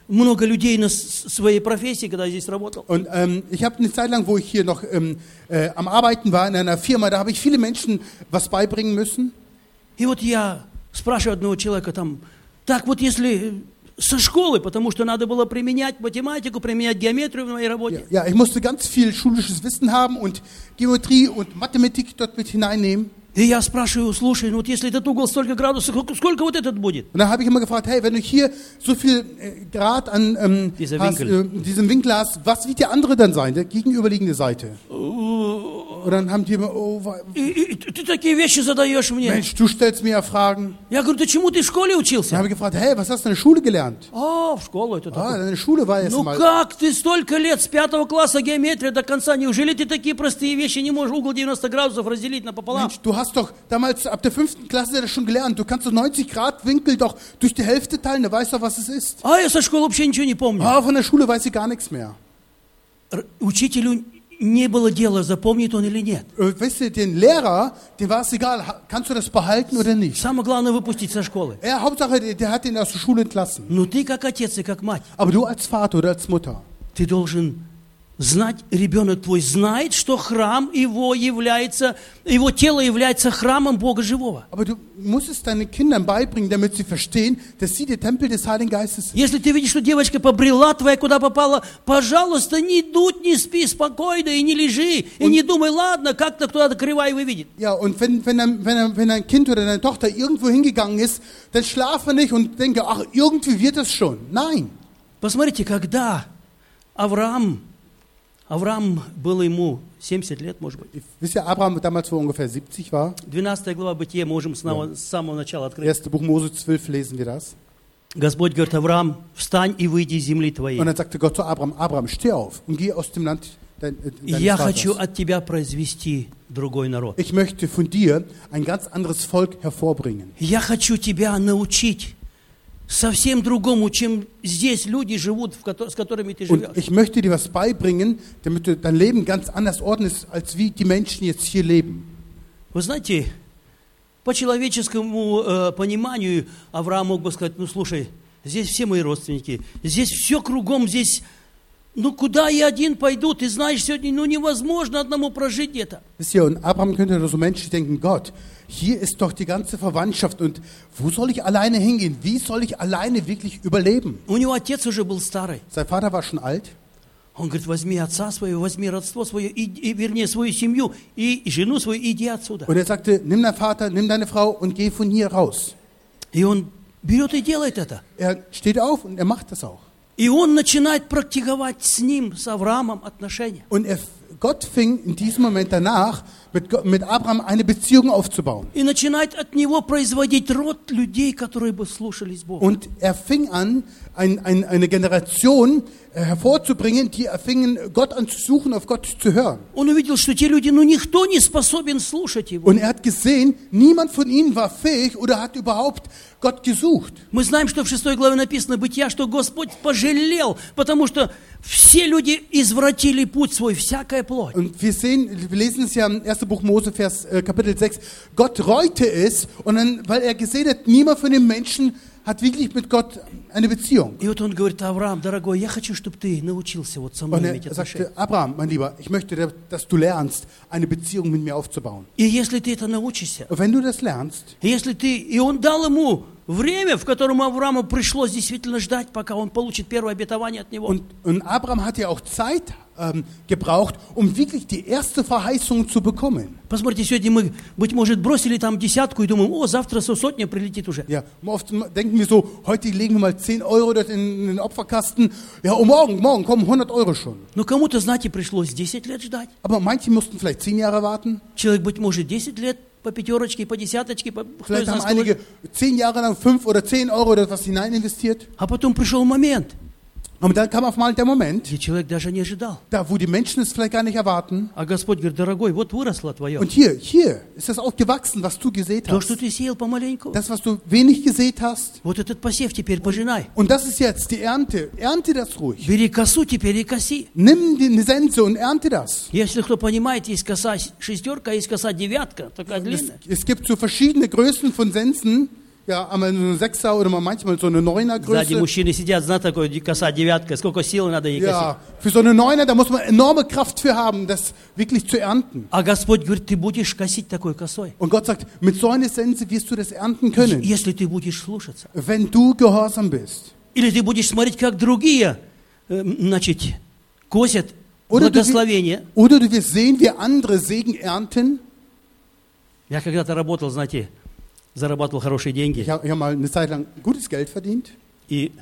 много людей на с- своей профессии, когда я здесь работал. Und ähm, ich habe eine Zeit lang, wo ich hier noch ähm, äh, am Arbeiten war in einer Firma, da habe ich viele Menschen was beibringen müssen. И вот я спрашиваю одного человека там, так вот если со школы, потому что надо было применять математику, применять геометрию в моей Ja, работе. ja, ich musste ganz viel schulisches Wissen haben und Geometrie und Mathematik dort mit hineinnehmen. И я спрашиваю, слушай, ну вот если этот угол столько градусов, сколько, сколько вот этот будет? Und dann habe ich immer gefragt, hey, wenn du hier so viel äh, Grad an ähm, Dieser hast, Winkel. äh, diesem Winkel hast, was wird der andere dann sein, der gegenüberliegende Seite? Und dann haben die immer, oh, wa- И, и- и ты такие вещи задаешь мне. Mensch, du stellst mir ja Fragen. Я говорю, ты чему ты в школе Dann учился? habe ich gefragt, hey, was hast du in der Schule gelernt? А, в школу это Ah, такое. deine Schule war jetzt Ну mal. как ты столько лет с пятого класса геометрия до конца? Неужели ты такие простые вещи не можешь угол девяносто градусов разделить напополам? Mensch, du hast doch damals ab der fünften Klasse das schon gelernt. Du kannst doch neunzig Grad Winkel doch durch die Hälfte teilen, du weißt doch, was es ist. А я со школы вообще ничего не помню. Ah, von der Schule weiß ich gar nichts mehr. Р- Учителю не было дела, запомнит он или нет. Äh, Weißt du, den Lehrer, dem war es egal, ha- kannst du das behalten oder nicht. Самое главное выпустить со школы. Er, Hauptsache, der, der hat ihn aus der Schule entlassen. Но ты как отец и как мать, Aber du als Vater oder als Mutter, ты должен знать, ребенок твой знает, что храм его является, его тело является храмом Бога живого. aber du musst es deinen Kindern beibringen, damit sie verstehen, dass sie der Tempel des Heiligen Geistes sind. Если ты видишь, что девочка побрела твоя, куда попала, пожалуйста, не дуть, не спи спокойно и не лежи, и не думай, ладно, как-то кто-то кривая выведет. Ja, und wenn, wenn, ein, wenn, ein, wenn ein Kind oder deine Tochter irgendwo hingegangen ist, dann schlafe nicht und denke, ach, irgendwie wird das schon. Nein. Посмотрите, когда Авраам, Авраам было ему семьдесят лет, может быть. Wisst ihr, Abraham damals, wo er ungefähr siebzig war, двенадцатая глава Бытия, можем снова, с самого начала открыть. erste Buch Mose zwölf lesen wir das. Господь говорит, Авраам, встань и выйди из земли твоей. Und dann sagte Gott zu Abraham, Abraham, steh auf und geh aus dem Land dein, äh, deines Я хочу Vaters. от тебя произвести другой народ. Ich möchte von dir ein ganz anderes Volk hervorbringen. Я хочу тебя научить совсем другому, чем здесь люди живут, в ко- с которыми ты Und живешь. ich möchte dir was beibringen, damit du dein Leben ganz anders ordnest, als wie die Menschen jetzt hier leben. Вы знаете, по человеческому э, пониманию Авраам мог бы сказать, ну слушай, здесь все мои родственники, здесь все кругом, здесь, ну куда я один пойду, ты знаешь, сегодня ну невозможно одному прожить где-то. Wisst ihr, und Abraham könnte so menschlich denken, Gott, hier ist doch die ganze Verwandtschaft und wo soll ich alleine hingehen? Wie soll ich alleine wirklich überleben? У него отец уже был старый. Sein Vater war schon alt. Он говорит, возьми отца своего, возьми родство свое, и, и, вернее, свою семью и жену свою, иди отсюда. Und er sagte, nimm deinen Vater, nimm deine Frau und geh von hier raus. И он берет и делает это. Er steht auf und er macht das auch. И он начинает практиковать с ним, с Авраамом отношения. Und er, Gott fing in diesem Moment danach, mit, Gott- mit Abraham eine Beziehung aufzubauen. И начинает от него производить род людей, которые бы слушались Бога. Und er fing an, ein, ein, eine Generation äh, hervorzubringen, die fingen, Gott anzusuchen, auf Gott zu hören. Он увидел, что те люди, ну никто не способен слушать его. Und er hat gesehen, niemand von ihnen war fähig oder hat überhaupt Gott gesucht. Мы знаем, что в шестой главе написано Бытия, что Господь пожалел, потому что все люди извратили путь свой, всякая плоть. Und wir sehen, wir lesen es ja im ersten Buch Mose, Vers, äh, Kapitel sechs. Gott reute es, und dann, weil er gesehen hat, niemand von den Menschen hat wirklich mit Gott eine Beziehung. И вот он говорит, Авраам, дорогой, я хочу, чтобы ты научился вот со мной Und иметь er отношения. sagte, Abraham, mein Lieber, ich möchte, dass du lernst, eine Beziehung mit mir aufzubauen. И если ты это научишься, Und wenn du das lernst, если ты... И он дал ему время, в котором Аврааму пришлось действительно ждать, пока он получит первое обетование от него. und, und Abraham hat ja auch Zeit ähm, gebraucht, um wirklich die erste Verheißung zu bekommen. Посмотрите, сегодня мы, быть может, бросили там десятку и думаем, о, завтра со сотня прилетит уже. Ja, oft denken wir so, heute legen wir mal zehn Euro dort in den Opferkasten. Ja, und morgen, morgen kommen hundert Euro schon. Но кому-то, знаете, пришлось десять лет ждать. Aber manche mussten vielleicht zehn Jahre warten. Человек, быть может, десять лет по пятерочке, по десяточке, по... кто из Vielleicht haben нас einige кого- zehn Jahre lang fünf oder zehn Euro oder was hinein investiert. А потом пришел момент, Und dann kam auf mal der Moment, где человек даже не ожидал. da wo die Menschen es vielleicht gar nicht erwarten. А Господь говорит, дорогой, вот выросло твое. Und hier, hier ist das auch gewachsen, was du gesät То, что hast. ты сеял помаленьку, Das, was du wenig gesät hast. вот этот посев теперь пожинай. Und das ist jetzt die Ernte. Ernte das ruhig. Бери косу, теперь и коси. Nimm die Sense und ernte das. Если кто понимает, есть коса шестерка, есть коса девятка, такая Es, длинная. es gibt so verschiedene Größen von Sensen. ja, einmal so eine Sechser oder mal manchmal so eine Сзади Neuner-Größe. мужчины сидят, знаете, такой коса девятка, сколько сил надо ей косить. Ja, für so eine Neuner, da muss man enorme Kraft für haben, das wirklich zu ernten. А Господь говорит, ты будешь косить такой косой, Und Gott sagt, mit so einer Sense wirst du das ernten können, если ты будешь слушаться. wenn du gehorsam bist. Или ты будешь смотреть, как другие, э, значит, косят Oder du, благословение. oder du wirst sehen, wie andere Segen ernten. Я когда-то работал, знаете, зарабатывал хорошие деньги. Ich habe hab mal eine Zeit lang gutes Geld verdient. И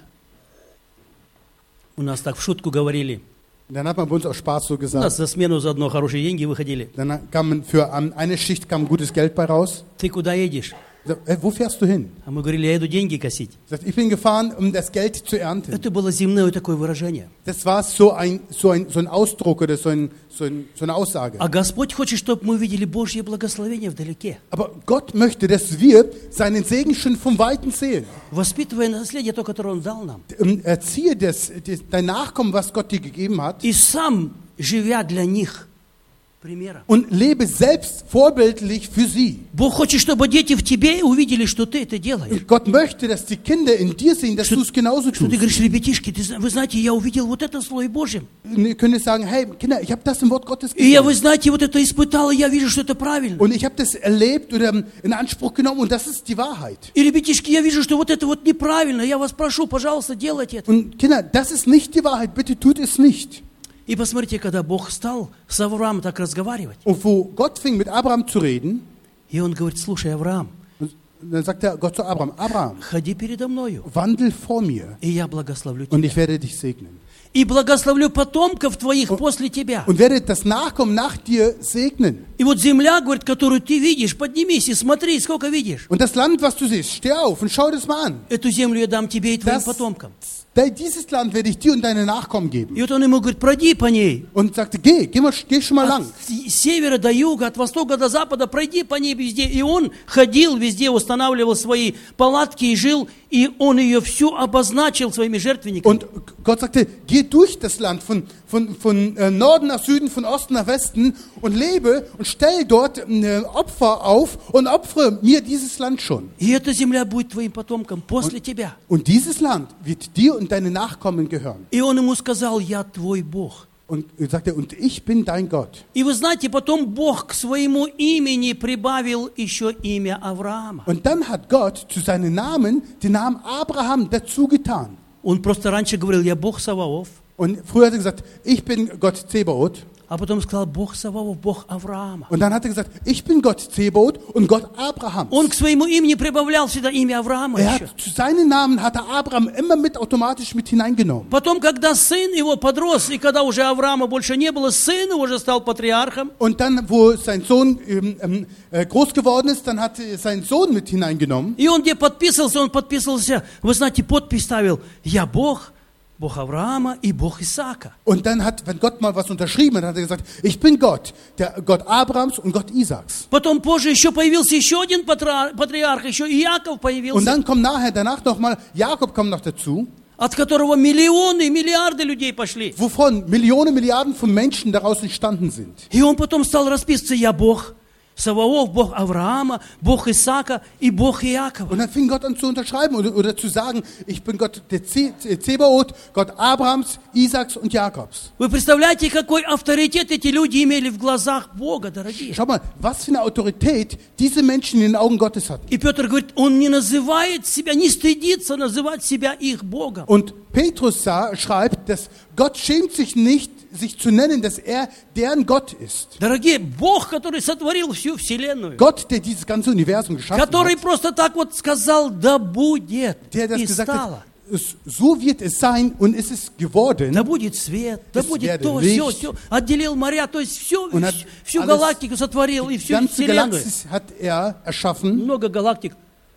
у нас так в шутку говорили. Dann hat man bei uns auch Spaß so У нас gesagt. за смену заодно хорошие деньги выходили. Dann kam man für um, eine Schicht kam gutes Geld bei raus. Ты куда едешь? Ich sag, hey, wo fährst du hin? А мы говорили, я иду деньги косить. Ich sag, ich bin gefahren, um das Geld zu ernten. Это было земное такое выражение. Das war so ein, so ein, so ein Ausdruck oder so, ein, so, ein, so eine Aussage. А Господь хочет, чтобы мы увидели Божье благословение вдалеке. Aber Gott möchte, dass wir seinen Segen schon vom Weiten sehen. Воспитывая наследие, то, которое Он дал нам. Ähm, Erziehe das, das, dein Nachkommen, was Gott dir gegeben hat. И сам, живя для них примером. Und lebe selbst vorbildlich für sie. Бог хочет, чтобы дети в тебе увидели, что ты это делаешь. Und Gott möchte, dass die Kinder in dir sehen, dass du es genauso Что ты tust. говоришь, ребятишки, ты, зна- вы знаете, я увидел вот это в Слове Божьем. Und ihr könnt sagen, hey Kinder, ich habe das im Wort Gottes И я, вы gesehen. знаете, вот это испытал, и я вижу, что это правильно. Und ich habe das erlebt oder in Anspruch genommen und das ist die Wahrheit. И, ребятишки, я вижу, что вот это вот неправильно. Я вас прошу, пожалуйста, делайте это. Und Kinder, das ist nicht die Wahrheit, bitte tut es nicht. И посмотрите, когда Бог стал с Авраамом так разговаривать, Und wo Gott fing mit Abraham zu reden, и он говорит, слушай, Авраам, und dann sagt er Gott zu Abraham, Abraham, ходи передо мною, wandel vor mir и я благословлю und тебя. ich werde dich segnen. И благословлю потомков твоих после тебя. Und werde das Nachkommen nach dir segnen. И вот земля, говорит, которую ты видишь, поднимись и смотри, сколько видишь. Und das Land, was du siehst, steh auf und schau das mal an. Эту землю я дам тебе и твоим Das, потомкам. dieses Land werde ich dir und deine Nachkommen geben. И вот он ему говорит, пройди по ней. Und sagte, geh, geh, mal, geh schon mal lang. От севера до юга, от востока до запада, пройди по ней везде. И он ходил везде, устанавливал свои палатки и жил, и он ее всю обозначил своими жертвенниками. Und Gott sagte, geh durch das Land von, von, von äh, Norden nach Süden, von Osten nach Westen und lebe und stell dort äh, Opfer auf und opfere mir dieses Land schon. И эта земля будет твоим потомкам после тебя. Und dieses Land wird dir und deine Nachkommen gehören. И он ему сказал, я твой Бог. Und er sagte, und ich bin dein Gott. И вы знаете, потом Бог к своему имени прибавил еще имя Авраама. Und dann hat Gott zu seinem Namen den Namen Abraham dazu getan. Он просто раньше говорил, я Бог Саваоф, Und früher hat er gesagt, ich bin Gott Zebaoth. а потом сказал, Бог Саваоф, Бог Авраама. Und dann hat er gesagt, ich bin Gott Zebaoth und Gott Abrahams. Он к своему имени прибавлял всегда имя Авраама Er еще. hat zu seinen Namen hat er Abraham immer mit automatisch mit hineingenommen. Потом, когда сын его подрос, и когда уже Авраама больше не было, сын его уже стал патриархом, Und dann, wo sein Sohn ähm, ähm, äh, groß geworden ist, dann hat er seinen Sohn mit hineingenommen. и он где подписывался, он подписывался, вы знаете, подпись ставил, я Бог, Бог Авраама и Бог Исаака. Und dann hat, wenn Gott mal was unterschrieben hat, hat er gesagt, ich bin Gott, der Gott Abrahams und Gott Isaaks. Потом позже еще появился еще один патра- патриарх, еще Иаков Und появился, dann kommt nachher, danach nochmal, Jakob kommt noch dazu, от которого миллионы, миллиарды людей пошли. wovon Millionen, Milliarden von Menschen daraus entstanden sind. И он потом стал расписываться, я Бог Саваоф, Бог Авраама, Бог Исаака и Бог Иакова. Und dann fing Gott an zu unterschreiben oder, oder zu sagen, ich bin Gott der Ze- Zebaoth, Gott Abrahams, Isaaks und Jakobs. Вы представляете, какой авторитет эти люди имели в глазах Бога, дорогие? Schau mal, was für eine Autorität diese Menschen in den Augen Gottes hatten. И Петр говорит, он не называет себя, не стыдится называть себя их Богом. Und Petrus sah, schreibt, dass Gott schämt sich nicht, sich zu nennen, dass er deren Gott ist. Дорогие, Бог, который сотворил всю вселенную, Gott, der dieses ganze Universum geschaffen который hat, просто так вот сказал, да будет, der das и gesagt стало. hat, es, so wird es sein und es ist geworden. Да будет свет, да Es будет werde то, Licht. все, все. Отделил моря, то есть все, Und hat всю alles- галактику сотворил и Die всю ganze вселенную. Galaxis hat er erschaffen. Много галактик.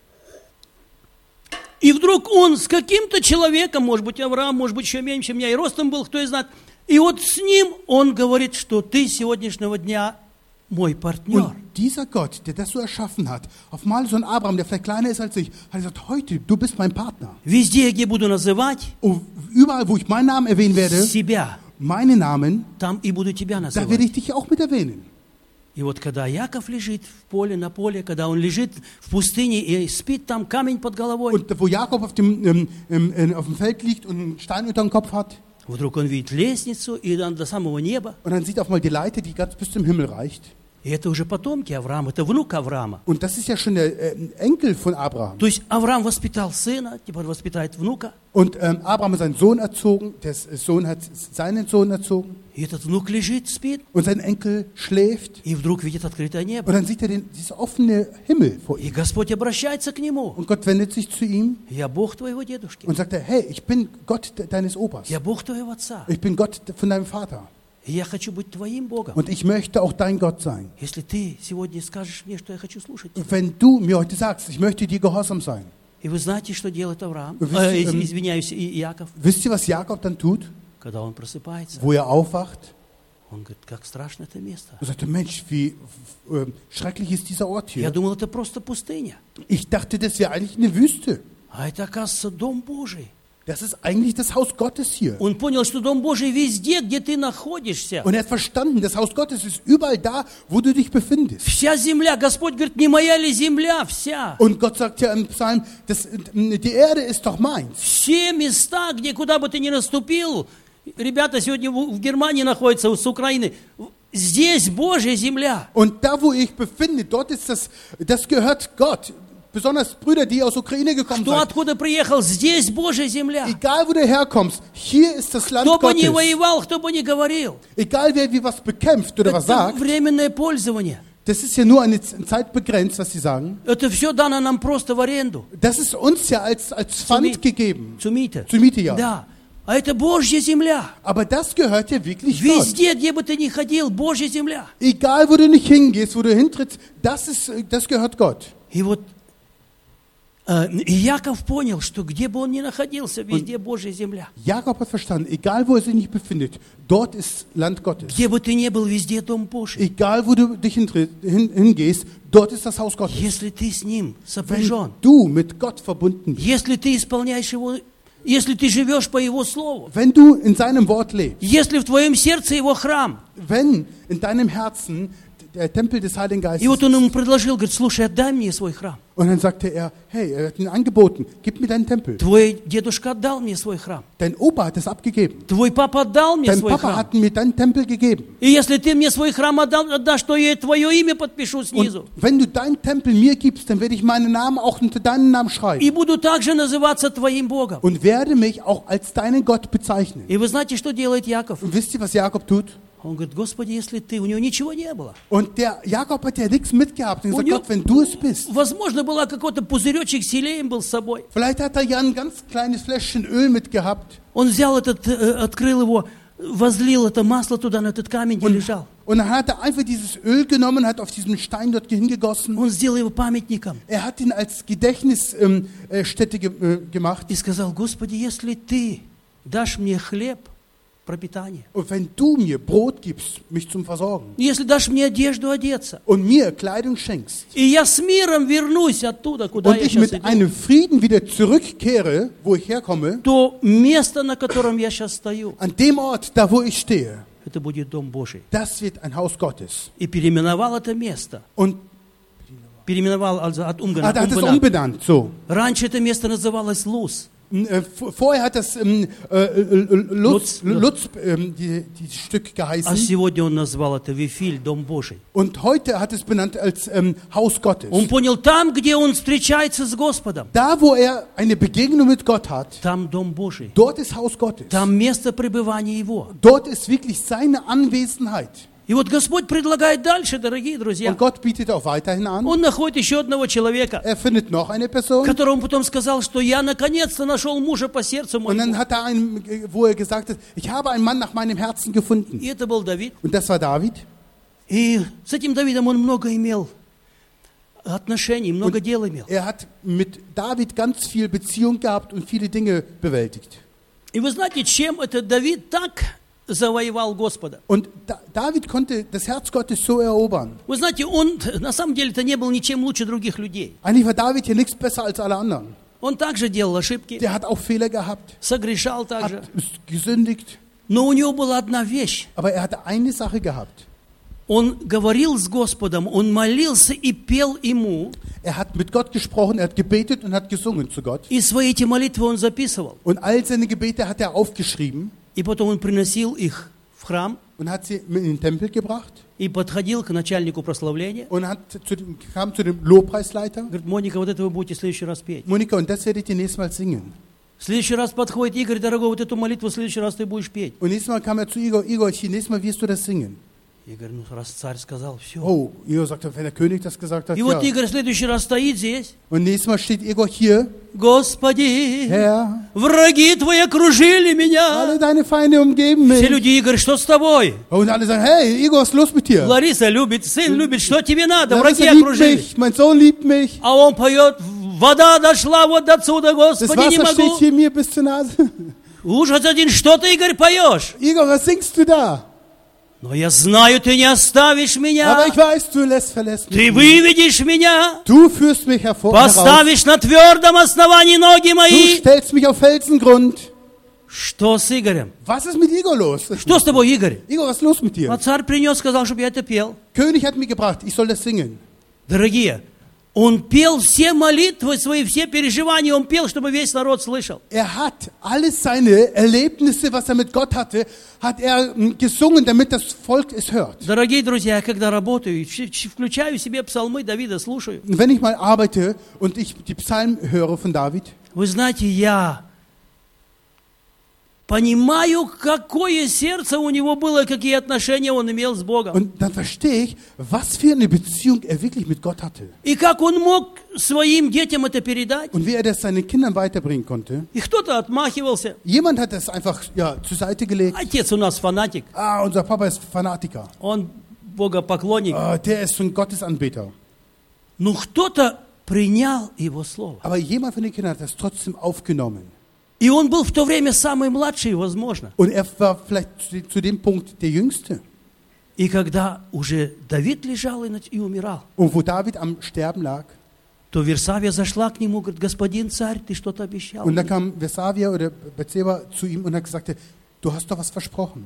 И вдруг он с каким-то человеком, может быть, Авраам, может быть, еще меньше меня, и ростом был, кто и знает. И вот с ним он говорит, что ты с сегодняшнего дня мой партнер. Und dieser Gott, der das so erschaffen hat, auf mal so ein Abraham, der vielleicht kleiner ist als ich, hat gesagt, heute, du bist mein Partner. Везде, где буду называть Und überall, wo ich meinen Namen erwähnen werde, себя, meinen Namen, там и буду тебя da werde называть. ich dich auch mit erwähnen. И вот когда Яков лежит в поле, на поле, когда он лежит в пустыне и спит, там камень под головой, Und wo Jakob auf dem, ähm, ähm, auf dem Feld liegt und einen Stein unter dem Kopf hat, вдруг он видит лестницу и dann до самого неба. und dann sieht er auf mal die Leiter, die ganz bis zum Himmel reicht. И это уже потомки Авраама, это внук Авраама. Und das ist ja schon der äh, Enkel von Abraham. То есть Авраам воспитал сына, теперь воспитает внука. Und ähm, Abraham hat seinen Sohn erzogen, der Sohn hat seinen Sohn erzogen. И этот внук лежит, спит, Und sein Enkel schläft. и вдруг видит открытое Und небо. dann sieht er den, dieses offene Himmel vor И ihm. Господь обращается к нему. Und Gott wendet sich zu ihm Я Бог твоего дедушки. und sagt, er, hey, ich bin Gott de deines Opas. Я Бог твоего отца. Ich bin Gott von deinem Vater. И я хочу быть твоим Богом. Und ich möchte auch dein Gott sein. Если ты сегодня скажешь мне, что я хочу слушать тебя. Und wenn du mir heute sagst, ich möchte dir gehorsam sein, И вы знаете, что делает Авраам? Вы Э, видите, эм, извиняюсь, И- Иаков. wisst ihr, was Jakob dann tut? Когда он просыпается, Wo er aufwacht он говорит, как страшно это место. und sagt, Mensch, wie äh, schrecklich ist dieser Ort Я hier. думал, это просто пустыня. Ich dachte, das wäre eigentlich eine Wüste. А это, оказывается, Дом Божий. Das ist eigentlich das Haus Gottes hier. Он понял, что Дом Божий везде, где ты находишься. Und er hat verstanden, das Haus Gottes ist überall da, wo du dich befindest. Вся земля, Господь говорит, не моя ли земля, вся. Und Gott sagt ja im Psalm, das, die Erde ist doch meins. Все места, где куда бы ты ни наступил, ребята сегодня в в Германии находятся, с Украины, здесь Божья земля. Und da, wo ich befinde, dort ist das, das gehört Gott. Besonders Brüder, die aus Ukraine gekommen Кто sind. откуда приехал, здесь Божья земля. Egal, wo du herkommst, hier ist das Land Кто бы ни Gottes. воевал, кто бы ни говорил. Egal, wer wie was bekämpft oder was Это sagt, временное пользование. das ist ja nur eine Z- Zeit begrenzt, was sie sagen. Это все дано нам просто в аренду. Das ist uns ja als, als Pfand gegeben. Zur Miete. Zur Miete, ja. Да. А это Божья земля. Aber das gehört ja wirklich Gott. Везде, где бы ты ни ходил, Божья земля. Egal, wo du nicht hingehst, wo du hintrittst, das, ist, das gehört Gott. И вот э, и Яков понял, что где бы он ни находился, везде Божья земля. Jakob hat verstanden, egal, wo er sich nicht befindet, dort ist Land Gottes. Где бы ты ни был, везде Дом Божий. Egal, wo du dich hintritt, hin, hingehst, dort ist das Haus Gottes. Если ты с Ним сопряжен, Wenn du mit Gott verbunden bist, если ты исполняешь Его, если ты живешь по Его Слову, wenn du in seinem Wort lebst, если в твоем сердце Его храм. wenn in deinem Herzen der Tempel des Heiligen Geistes И вот ist, он ему предложил, говорит, слушай, отдай мне свой храм. und dann sagte er, hey, er hat ihn angeboten, gib mir deinen Tempel. Твой дедушка отдал мне свой храм. Dein Opa hat es abgegeben. Твой папа отдал мне Dein свой Papa храм. hat mir deinen Tempel gegeben. И если ты мне свой храм отдал, отдашь, то я твое имя подпишу снизу. Und wenn du deinen Tempel mir gibst, dann werde ich meinen Namen auch unter deinen Namen schreiben. И буду также называться твоим Богом. Und werde mich auch als deinen Gott bezeichnen. И вы знаете, что делает Яков? Und wisst ihr, was Jakob tut? Он говорит, Господи, если ты, у него ничего не было. Und der Jakob hat ja nichts mitgehabt. Und er У sagt, него, Gott, wenn du es bist. возможно, была какой-то пузыречек с елеем был с собой. Vielleicht hat er ja ein ganz kleines Fläschchen Öl mitgehabt. Он взял этот, э, открыл его, возлил это масло туда, на этот камень, где Und, лежал. und dann hat er einfach dieses Öl genommen, hat auf diesen Stein dort hingegossen. Он сделал его памятником. Er hat ihn als Gedächtnisstätte ähm, äh, Stätte ge äh, gemacht. И сказал, Господи, если ты дашь мне хлеб, пропитание, Und wenn du mir Brot gibst, mich zum Versorgen, если дашь мне одежду одеться, und mir Kleidung schenkst, и я с миром вернусь оттуда, куда und я ich сейчас mit иду, einem Frieden wieder zurückkehre, wo ich herkomme, то место, на котором я сейчас стою, an dem Ort, da wo ich stehe, это будет Дом Божий. das wird ein Haus Gottes. И переименовал это место. Und Переименовал, also hat ah, umgenannt. da hat es umbenannt. umbenannt, so. Раньше это место называлось Луз. Äh, Vorher hat das ähm, äh, äh, Lutz, Lutz. Lutz ähm, die, die Stück А geheißen. сегодня он назвал это Вифиль, Дом Божий. Und heute hat es benannt als ähm, Haus Gottes. Он понял, там, где он встречается с Господом, Da, wo er eine Begegnung mit Gott hat, там Дом Божий. dort ist Haus Gottes. Там место пребывания Его. Dort ist wirklich seine Anwesenheit. И вот Господь предлагает дальше, дорогие друзья. Und Gott bietet auch weiterhin an. Он находит еще одного человека, Er findet noch eine Person. которому потом сказал, что я наконец-то нашел мужа по сердцу Und dann моему. hat er einen, wo er gesagt hat, ich habe einen Mann nach meinem Herzen gefunden. И это был Давид. Und das war David. И с этим Давидом он много имел отношений, много дел имел. Er hat mit David ganz viel Beziehung gehabt und viele Dinge bewältigt. И вы знаете, чем этот Давид так завоевал Господа? Und da, David konnte das Herz Gottes so erobern. Вы знаете, он на самом деле-то не был ничем лучше других людей. Eigentlich war David hier nichts besser als alle anderen. Он также делал ошибки, Der hat auch Fehler gehabt, согрешал также. hat gesündigt, Но у него была одна вещь. aber er hatte eine Sache gehabt. Он говорил с Господом, он молился и пел ему. Er hat mit Gott gesprochen, er hat gebetet und hat gesungen zu Gott. И свои эти молитвы он записывал. Und all seine Gebete hat er aufgeschrieben. И потом он приносил их в храм. Und hat sie in den Tempel gebracht. И подходил к начальнику прославления. Und hat zu dem, kam zu dem Lobpreisleiter. Говорит, Моника, вот это вы будете в следующий раз петь. Monika, und das werdet ihr nächstes Mal singen. В следующий раз подходит Игорь, дорогой, вот эту молитву в следующий раз ты будешь петь. Und nächstes Mal kam er zu Igor, Igor, nächstes Mal wirst du das singen. Игорь, ну раз царь сказал, все. Oh, Igor sagte, wenn der König das gesagt hat, И ja. вот Игорь в следующий раз стоит здесь. Und nächstes Mal steht Igor hier. Господи, Herr, враги твои окружили меня. alle deine Feinde umgeben Все mich. люди, Игорь, что с тобой? Und alle sagen, hey, Igor, was ist los mit dir? Лариса любит, сын любит, что тебе надо? Larissa Враги liebt окружили. mich, mein Sohn liebt mich. А он поет, вода дошла вот до отсюда, Das Господи, не Wasser steht могу. hier mir bis zur Nase. Ужас один, что ты, Игорь, поешь? Igor, was singst du da? Но я знаю, ты не оставишь Aber меня. ich weiß, du lässt, verlässt mich Ты nicht. выведешь меня. Du führst mich hervor, heraus. Поставишь на твердом основании ноги Du мои. stellst mich auf Felsengrund. Что с Игорем? Was ist mit Igor los? Что с тобой, Игорь? Igor, was ist los mit А dir? царь принес, сказал, чтобы я это пел. König hat mir gebracht, ich soll das singen. Дорогие, он пел все молитвы свои, все переживания, он пел, чтобы весь народ слышал. Er hat alle seine Erlebnisse, was er mit Gott hatte, hat er mm, gesungen, damit das Volk es hört. Дорогие друзья, я когда работаю, ч- ч- включаю себе псалмы Давида, слушаю. Und wenn ich mal arbeite und ich die Psalmen höre von David, Вы знаете, я понимаю, какое сердце у него было, какие отношения он имел с Богом. und dann verstehe ich, was für eine Beziehung er wirklich mit Gott hatte. И как он мог своим детям это передать. Und wie er das seinen Kindern weiterbringen konnte. И кто-то отмахивался. Jemand hat das einfach ja, zur Seite gelegt. Отец у нас фанатик, Ah, unser Papa ist Fanatiker. он богопоклонник. Ah, der ist so ein Gottesanbeter. Но кто-то принял его слово. Aber jemand von den Kindern hat das trotzdem aufgenommen. И он был в то время самый младший, возможно. Und er war vielleicht zu dem- zu dem Punkt der Jüngste. И когда уже Давид лежал и нач- и умирал, Und wo David am Sterben lag, то Версавия зашла к нему, говорит, господин царь, ты что-то обещал. und dann kam Vesavia oder Bethseba zu ihm und hat gesagt, du hast doch was versprochen.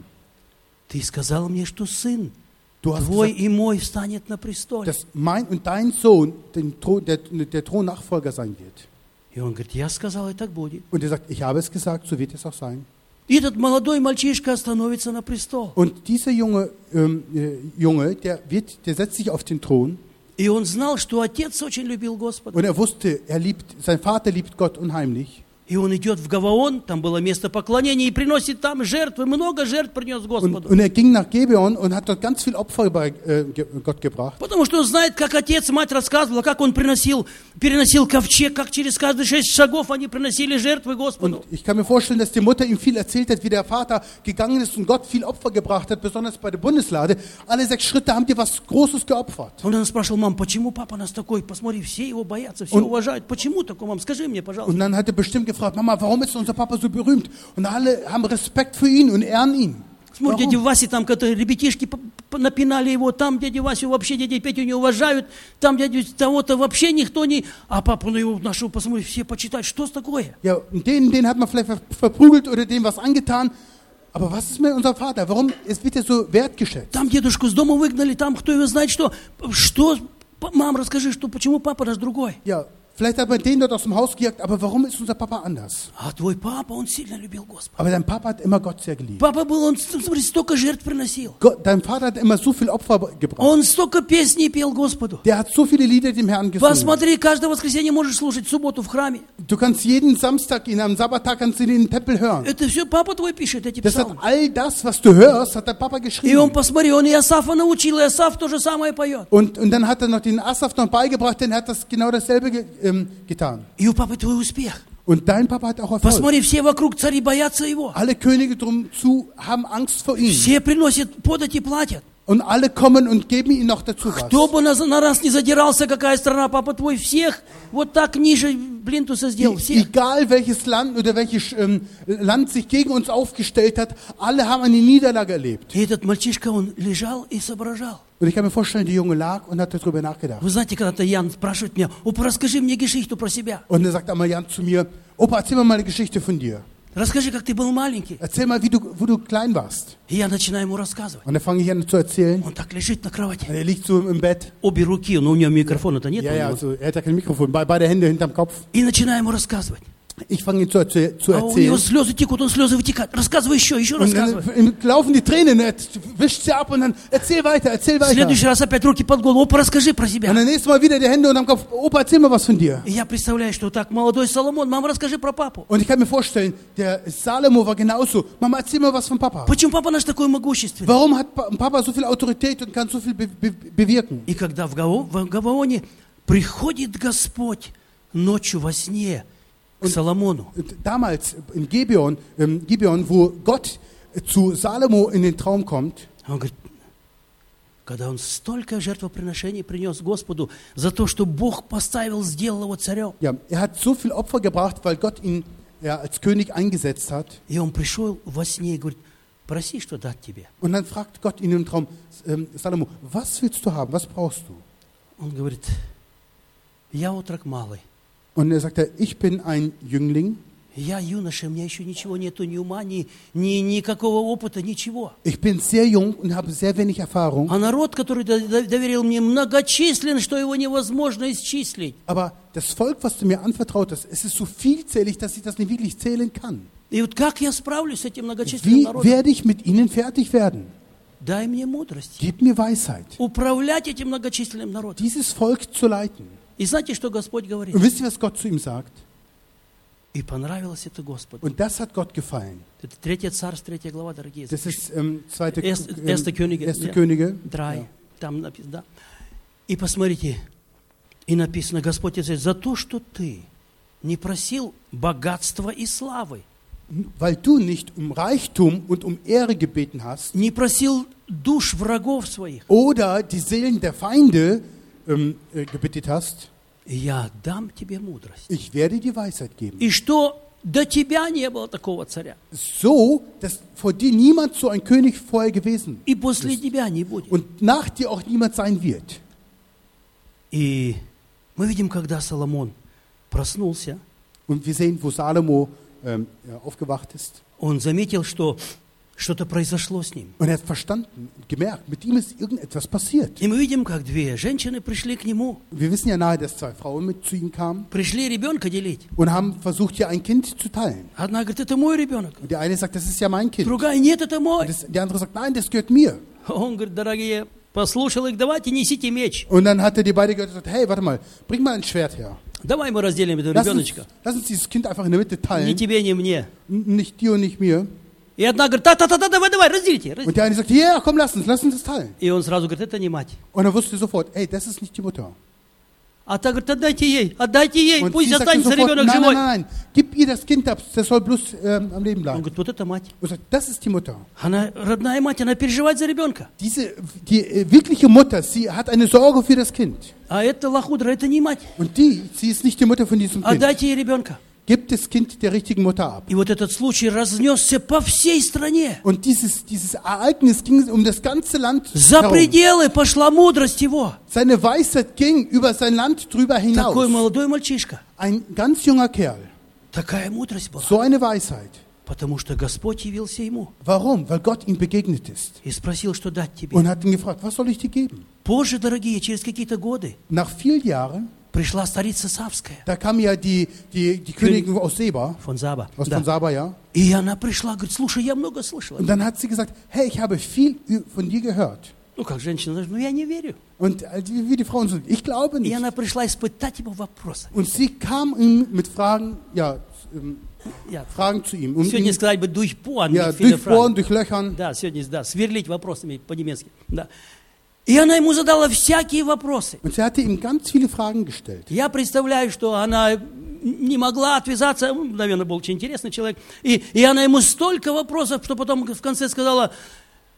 Ты сказал мне, что сын Du hast твой gesagt, и мой встанет на престоле. dass mein und dein Sohn den Thron, der, der Thronnachfolger sein wird. И он говорит, я сказал, и так будет. Und er sagt, ich habe es gesagt, so wird es auch sein. И этот молодой мальчишка становится на престол. Und dieser junge ähm, äh, Junge, der, wird, der setzt sich auf den Thron И он знал, что отец очень любил Господа. und er wusste, er liebt, sein Vater liebt Gott unheimlich. И он идет в Гаваон, там было место поклонения, и приносит там жертвы, много жертв принес Und, Господу. und er ging nach Gebeon und hat dort ganz viel Opfer bei äh, Ge- Gott gebracht. Потому что он знает, как отец, мать рассказывала, как он приносил, переносил ковчег, как через каждые шесть шагов они приносили жертвы Господу. Und ich kann mir vorstellen, dass die Mutter ihm viel erzählt hat, wie der Vater gegangen ist und Gott viel Opfer gebracht hat, besonders bei der Bundeslade. Alle sechs Schritte haben die was Großes geopfert. Он она спрашивал, мам, почему папа нас такой? Посмотри, все его боятся, все Он- уважают. Почему такой, мам? Скажи мне, пожалуйста. Und dann hat er bestimmt gefragt, Mama, warum ist unser Papa so berühmt? Und alle haben Respekt für ihn und ehren ihn. Смотри, дяди Warum? Васи там, которые ребятишки п- п- напинали его, там дядю Васю вообще дядю Петю не уважают, там дядю того-то вообще никто не... А папу на его нашего, посмотри, все почитают, что такое? Ja, und den, den hat man vielleicht ver- verprügelt oder dem was angetan. Aber was ist mit unserem Vater? Warum ist, wird er so wertgeschätzt? Там дедушку с дома выгнали, там кто его знает что. Что? П- Мам, расскажи, что, почему папа наш другой? Ja, vielleicht hat man den dort aus dem Haus gejagt, aber warum ist unser Papa anders? А твой папа, он сильно любил Господа. Aber dein Papa hat immer Gott sehr geliebt. Папа был, он, смотри, столько жертв приносил. Gott, dein Vater hat immer so viel Opfer gebracht. Он столько песней пел Господу. Der hat so viele Lieder dem Herrn gesungen. Посмотри, каждое воскресенье можешь слушать, в субботу в храме. Du kannst jeden Samstag, in einem Sabbattag kannst du ihn in den Tempel hören. Это все папа твой пишет, эти Das hat псалмы. all das, was du hörst, hat der Papa И он, geschrieben. посмотри, он и Асафа научил, и Асаф то же самое поет. Und, und dann hat er noch den Asaf noch beigebracht, denn er hat das genau dasselbe ge, ähm, getan. И у папы твой успех. Und dein Papa hat auch Erfolg. Посмотри, все вокруг цари боятся его. Alle Könige drum zu haben Angst vor ihm. Все приносят подать и платят. Und alle kommen und geben ihm noch dazu Кто was. бы на, на раз не задирался, какая страна, папа твой всех вот так ниже плинтуса сделал. E Всех. egal welches Land oder welches ähm, Land sich gegen uns aufgestellt hat, alle haben eine Niederlage erlebt. И этот мальчишка, он лежал и соображал. Und ich kann mir vorstellen, der Junge lag und hat darüber nachgedacht. Вы знаете, когда-то Ян спрашивает меня, опа, расскажи мне гешихту про себя. Und er sagt einmal Jan zu mir, Opa, erzähl mir mal eine Geschichte von dir. Расскажи, как ты был маленький. Erzähl mal, wie du, wo du klein warst. И я начинаю ему рассказывать. Und dann fange ich an zu erzählen. Он так лежит на кровати. Und er liegt so im Bett. Обе руки, но у него микрофона-то нет. Ja, ja, also er hat ja kein Mikrofon. Be beide Hände hinterm Kopf. И начинаю ему рассказывать. Ich fange ihn zu, erzähl zu А у него erzählen. слезы текут, он слезы вытекает. Рассказывай еще, еще Und рассказывай. dann laufen die Tränen, er wischt sie ab und dann erzähl weiter, erzähl В weiter. следующий раз опять руки под голову. Опа, расскажи про себя. Und dann nächstes Mal wieder die Hände unterm Kopf. Opa, erzähl mal was von dir. И я представляю, что так молодой Соломон, мама, расскажи про папу. Und ich kann mir vorstellen, der Salomo war genauso. Mama, erzähl mal was von Papa. Почему папа наш такой могущественный? Warum hat Pa- Papa so viel Autorität und kann so viel be be bewirken? И когда в Гао- в Гаваоне приходит Господь ночью во сне к Соломону, Und damals in Gibeon, ähm, Gibeon, wo Gott zu Salomo in den Traum kommt, он говорит, когда он столько жертвоприношений принес Господу за то, что Бог поставил, сделал его царем. ja, er hat so viel Opfer gebracht, weil Gott ihn ja, als König eingesetzt hat. И он пришел во сне и говорит, проси, что дать тебе. Und dann fragt Gott ihn im Traum, ähm, Salomo, was willst du haben, was brauchst du? Он говорит, я отрок малый, Und er sagt, ich bin ein Jüngling, я юноша, у меня еще ничего нету, ни ума, ни, ни никакого опыта, ничего. ich bin sehr jung und habe sehr wenig Erfahrung. А народ, который до- до- доверил мне, многочислен, что его невозможно исчислить. Aber das Volk, was du mir anvertraut hast, es ist so vielzählig, dass ich das nicht wirklich zählen kann. И вот как я справлюсь с этим многочисленным Wie народом? werde ich mit ihnen fertig werden? Дай мне мудрость. Gib mir Weisheit, Управлять этим многочисленным народом. dieses Volk zu leiten. И знаете, что Господь говорит? Und wisst ihr, was Gott zu ihm sagt? И понравилось это Господу. Und das hat Gott gefallen. Это третье царство, третья глава, дорогие. Das ist ähm, zweite, Erst- ähm, erste Könige, erste ja. Könige. Драй. Ja. Там написано, да. И посмотрите, и написано, Господь говорит, за то, что ты не просил богатства и славы, Weil du nicht um Reichtum und um Ehre gebeten hast не просил душ врагов своих, oder die Seelen der Feinde ähm, äh, gebeten hast, я дам тебе мудрость. ich werde dir Weisheit geben. И что до тебя не было такого царя, So, dass vor dir niemand so ein König vorher gewesen и после тебя не будет. und nach dir auch niemand sein wird. И мы видим, когда Соломон проснулся, Und wir sehen, wo Salomo ähm, ja, aufgewacht ist. он заметил, что что-то произошло с ним. Und er hat verstanden, gemerkt, mit ihm ist irgendetwas passiert. И мы видим, как две женщины пришли к нему, Wir wissen ja nahe, dass zwei Frauen mit zu ihm kamen пришли ребенка делить. und haben versucht, hier ein Kind zu teilen. Одна говорит, это мой ребенок. Und die eine sagt, das ist ja mein Kind. Und Другая, нет, это мой. das, die andere sagt, nein, das gehört mir. Он говорит, дорогие, послушал их, давайте несите меч. Und dann hat er die beide gehört und gesagt, hey, warte mal, bring mal ein Schwert her. Давай мы разделим этого Lass uns, ребеночка. lass uns dieses Kind einfach in der Mitte Ни teilen. тебе, ни мне. N- Nicht dir und nicht mir. И одна говорит, та-та-та, давай, давай, разделите. разделите. Und der eine sagt, ja, komm, lass uns, lass uns das teilen. И он сразу говорит, это не мать. Und er wusste sofort, ey, das ist nicht die Mutter. А та говорит, отдайте ей, отдайте ей, Und пусть sie sagte останется sofort, ребенок nein, nein, живой. nein, nein, gib ihr das Kind ab, das soll bloß ähm, am Leben Он bleiben. говорит, вот это мать. Und sagt, das ist die Mutter. Она родная мать, она переживает за ребенка. Diese, die äh, wirkliche Mutter, sie hat eine Sorge für das Kind. А это лохудра, это не мать. Und die, sie ist nicht die Mutter von diesem Kind. Отдайте ей ребенка. Gibt das Kind der richtigen Mutter ab. И вот этот случай разнесся по всей стране. Und dieses, dieses Ereignis ging um das ganze Land За herum. пределы пошла мудрость его. Seine Weisheit ging über sein Land drüber Такой hinaus. молодой мальчишка. Ein ganz junger Kerl. Такая мудрость была. So eine Weisheit. Потому что Господь явился ему Warum? Weil Gott ihm begegnet ist. и спросил, что дать тебе. Und hat ihn gefragt, was soll ich dir geben? Позже, дорогие, через какие-то годы Nach vielen Jahren, пришла царица Савская da kam ja die, die, die Königin aus Seba, фон Саба. aus Да. von Saba, ja. И она пришла, говорит, слушай, я много слышала. Und dann hat sie gesagt, hey, ich habe viel ü- von dir gehört. Ну, как женщина, знаешь, ну я не верю. Und äh, wie wie die Frauen sagen, ich glaube И nicht. она пришла испытать его вопросами. Und sie kam ihm mit Fragen, ja, ähm, Я Fragen zu ihm. Um сегодня ihn, сказать бы durchbohren, ja, mit vielen durchbohren, Fragen. durchlöchern. Да, сегодня, да, сверлить вопросами по-немецки. Да. И она ему задала всякие вопросы. Und sie hatte ihm ganz viele Fragen gestellt. Я представляю, что она не могла отвязаться, ну, наверное, был очень интересный человек, и, и она ему столько вопросов, что потом в конце сказала,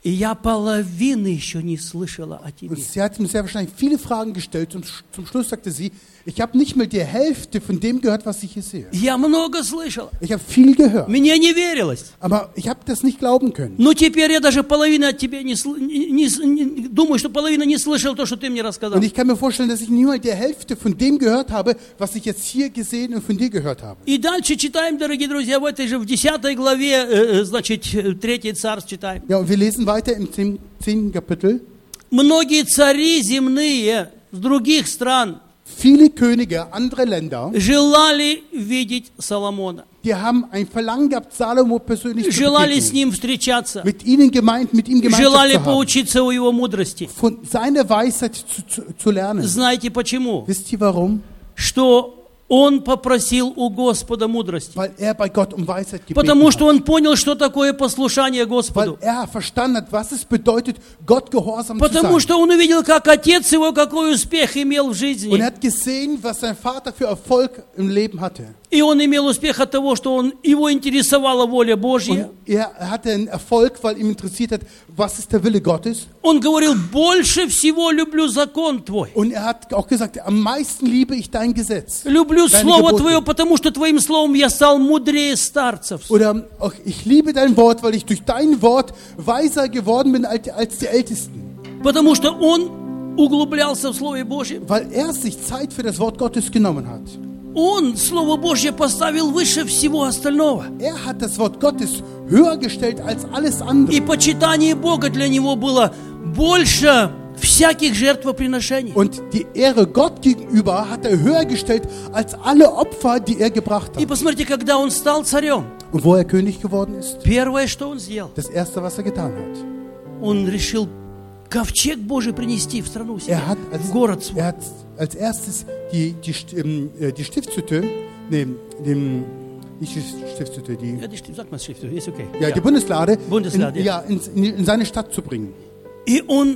И я половины еще не слышала о тебе. Und sie hat ihm sehr wahrscheinlich viele Fragen gestellt und zum Schluss sagte sie, ich habe nicht mal die Hälfte von dem gehört, was ich hier sehe. Я много слышала. Ich habe viel gehört, Мне не верилось. aber ich habe das nicht glauben können. Но теперь я даже половину от тебя не, сл- не- не- не- думаю, что половина не слышал то, что ты мне рассказал. Und ich kann mir vorstellen, dass ich nicht mal die Hälfte von dem gehört habe, was ich jetzt hier gesehen und von dir gehört habe. И дальше читаем, дорогие друзья, в этой же, в десятой главе, э, э, значит, э, третий царств читаем. Ja, und wir lesen weiter im zehnten Kapitel. Многие цари земные с других стран Viele Könige, andere Länder, желали видеть Соломона, die haben ein Verlangen gehabt, Salomo persönlich zu желали с begegnen. ним встречаться, Mit ihnen gemeint, mit ihm Gemeinschaft желали zu haben. поучиться у его мудрости. Von seiner Weisheit zu, zu, zu lernen. Знаете почему? Wisst ihr warum? Что он попросил у Господа мудрости. Weil er bei Gott um Weisheit gebeten Потому что hat. он понял, что такое послушание Weil Господу. er verstanden hat, was es bedeutet, Gott gehorsam zu Потому sein. что он увидел, как отец его, какой успех имел в Und жизни. er hat gesehen, was sein Vater für Erfolg im Leben hatte. И он имел успех от того, что он, его интересовала воля Божья. Und er hatte einen Erfolg, weil ihm interessiert hat, was ist der Wille Gottes. Он говорил, больше всего люблю закон Твой. Und er hat auch gesagt, am meisten liebe ich dein Gesetz. Люблю Deine Слово Gebote. Твое, потому что Твоим Словом я стал мудрее старцев. Oder auch, ich liebe dein Wort, weil ich durch dein Wort weiser geworden bin als, als die Ältesten. Потому что он углублялся в Слове Божьем. Weil er sich Zeit für das Wort Gottes genommen hat. Он Слово Божье поставил выше всего остального. Er hat das Wort Gottes höher gestellt als alles andere. И почитание Бога для него было больше всяких жертвоприношений. Und die Ehre Gott gegenüber hat er höher gestellt als alle Opfer, die er gebracht И hat. посмотрите, когда он стал царем, Und wo er König geworden ist, первое, что он сделал, das Erste, was er getan hat. он решил ковчег Божий принести в страну себе, Er hat als, в город свой. er hat als erstes die, die, St- ähm, äh, die Stiftshütte, nee, dem, nicht die Stiftshütte, die, Ja, die Schrift- sag mal Schrift, ist okay. ja, Ja. die Bundeslade, Bundeslade, in, ja. ja, in, in, in seine Stadt zu bringen. И он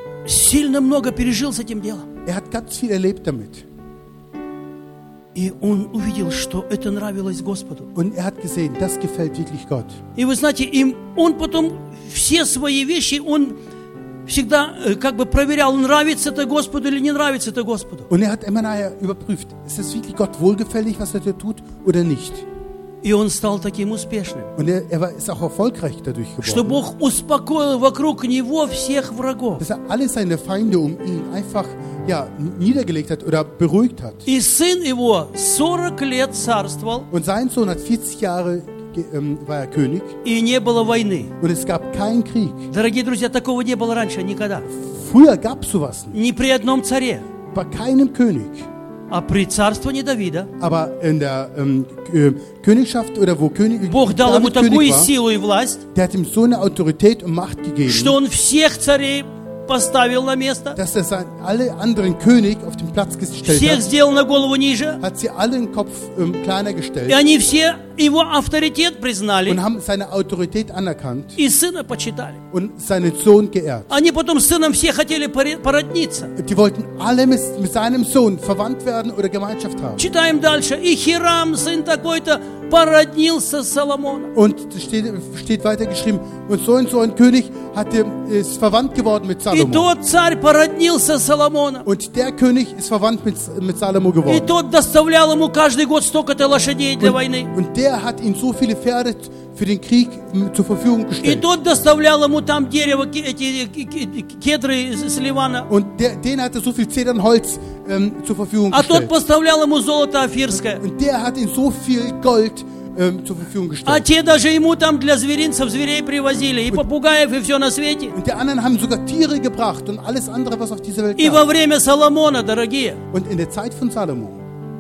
сильно много пережил с этим делом. Er hat ganz viel erlebt damit. И он увидел, что это нравилось Господу. Und er hat gesehen, das gefällt wirklich Gott. И вы знаете, им он потом все свои вещи, он всегда э, как бы проверял, нравится это Господу или не нравится это Господу. Und er hat immer nachher überprüft, ist es wirklich Gott wohlgefällig, was er da tut, oder nicht. И он стал таким успешным, Und er, er war, ist auch erfolgreich dadurch что geworden. Бог успокоил вокруг него всех врагов. Dass er alle seine Feinde um ihn einfach ja, niedergelegt hat oder beruhigt hat. И сын его сорок лет царствовал, Und sein Sohn hat vierzig Jahre ge- ähm, war er König и не было войны. und es gab keinen Krieg. Дорогие друзья, такого не было раньше никогда. Früher gab es sowas nicht. Ни при одном царе. Bei keinem König. А при царствовании Давида Aber in der ähm, K- Königschaft oder wo König, Бог дал ему David такую König war, силу и власть, der hat ihm so eine Autorität und Macht gegeben, что он всех царей поставил на место, dass er sein, alle anderen König auf den Platz gestellt всех hat, сделал на голову ниже, hat sie alle den Kopf ähm, kleiner и gestellt они все его авторитет признали und haben seine Autorität anerkannt и сына почитали. und seinen Sohn geehrt. Они потом с сыном все хотели поре- породниться. Die wollten alle mit, mit seinem Sohn verwandt werden oder Gemeinschaft haben. Читаем дальше. И Хирам, сын такой-то, породнился с Соломоном. Und es steht, steht weiter geschrieben, und so und so ein König hatte, ist verwandt geworden mit И Salomo. тот царь породнился с Соломоном. Und der König ist verwandt mit, mit Salomo И geworden. тот доставлял ему каждый год столько-то лошадей для войны. Und der hat ihm so viele Pferde für den Krieg m, zur Verfügung И gestellt. тот доставлял ему там дерево, ке- эти ке- ке- кедры с с Ливана. Und der, den hat er so viel Zedernholz ähm, zur Verfügung А тот gestellt. поставлял ему золото афирское. Und der hat ihm so viel Gold ähm, zur Verfügung А gestellt. те даже ему там для зверинцев зверей привозили. И попугаев, и все на свете. Und die anderen haben sogar Tiere gebracht und alles andere, was auf dieser Welt И во gab. время Соломона, дорогие, Und in der Zeit von Salomo,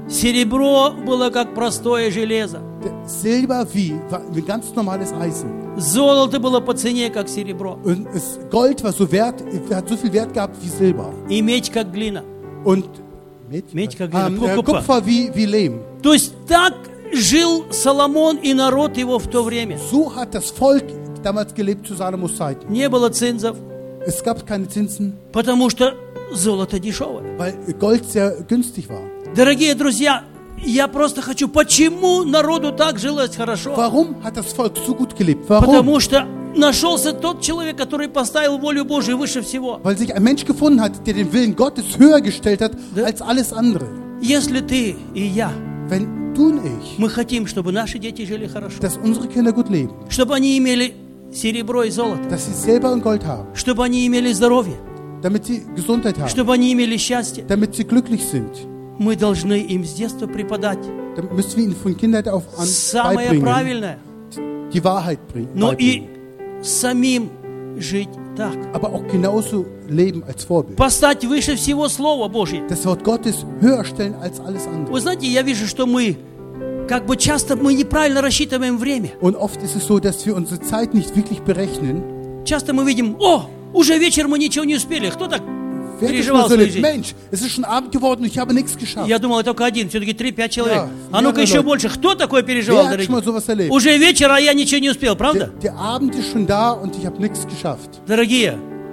серебро было как простое железо. der Silber wie, war wie ganz normales Eisen. Золото было по цене, как серебро. Und das Gold war so wert, hat so viel Wert gehabt wie Silber. И медь, как глина. Und mit, Медь, как глина. ähm, äh, Kupfer. Kupfer wie, wie Lehm. То есть так жил Соломон и народ его в то время. So hat das Volk damals gelebt zu Salomos Zeiten. Не было цинзов, Es gab keine Zinsen, потому что золото дешевое. weil Gold sehr günstig war. Дорогие друзья, я просто хочу, почему народу так жилось хорошо? Warum hat das Volk so gut gelebt? Warum? Потому что нашелся тот человек, который поставил волю Божию выше всего. Weil sich ein Mensch gefunden hat, der den Willen Gottes höher gestellt hat Да. als alles andere. Если ты и я, Wenn du und ich, мы хотим, чтобы наши дети жили хорошо, dass unsere Kinder gut leben, чтобы они имели серебро и золото, dass sie Silber und Gold haben, чтобы они имели здоровье, damit sie Gesundheit haben, чтобы они имели счастье, damit sie glücklich sind, мы должны им с детства преподать dann müssen wir ihnen von Kindheit auf an самое beibringen, правильное, die Wahrheit bringen, но и beibringen, самим жить так. aber auch genauso leben als Vorbild. Постать выше всего Слова Божьего. Das Wort Gottes höher stellen als alles andere. Вы знаете, я вижу, что мы, как бы часто мы неправильно рассчитываем время. Und oft ist es so, dass wir unsere Zeit nicht wirklich berechnen. Часто мы видим, о, уже вечер, мы ничего не успели. Кто так Wer hat das переживал mal so свою erlebt? жизнь? Mensch, es ist schon Abend geworden und ich habe nichts geschafft. Я думал, только один, все-таки три-пять человек. Ja, А ну-ка mehrere еще Leute. больше. Кто такой переживал, Wer hat schon mal дорогие? sowas erlebt? Уже вечер, а я ничего не успел, Der, правда? der Abend ist schon da und ich habe nichts geschafft. Дорогие,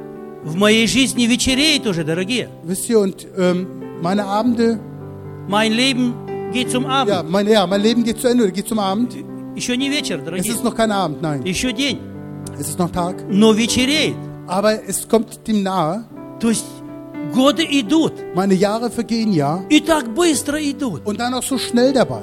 в моей жизни вечереет уже, дорогие. Wisst ihr, und ähm, meine Abende, Mein Leben geht zum ja Abend. mein, ja, mein Leben geht zu Ende, geht zum Abend. Еще не вечер, Es дорогие. ist noch kein Abend, nein, Еще день. es ist noch Tag. Но вечереет. Aber es kommt dem nahe, То есть годы идут. meine Jahre vergehen ja И так быстро идут. und dann auch so schnell dabei.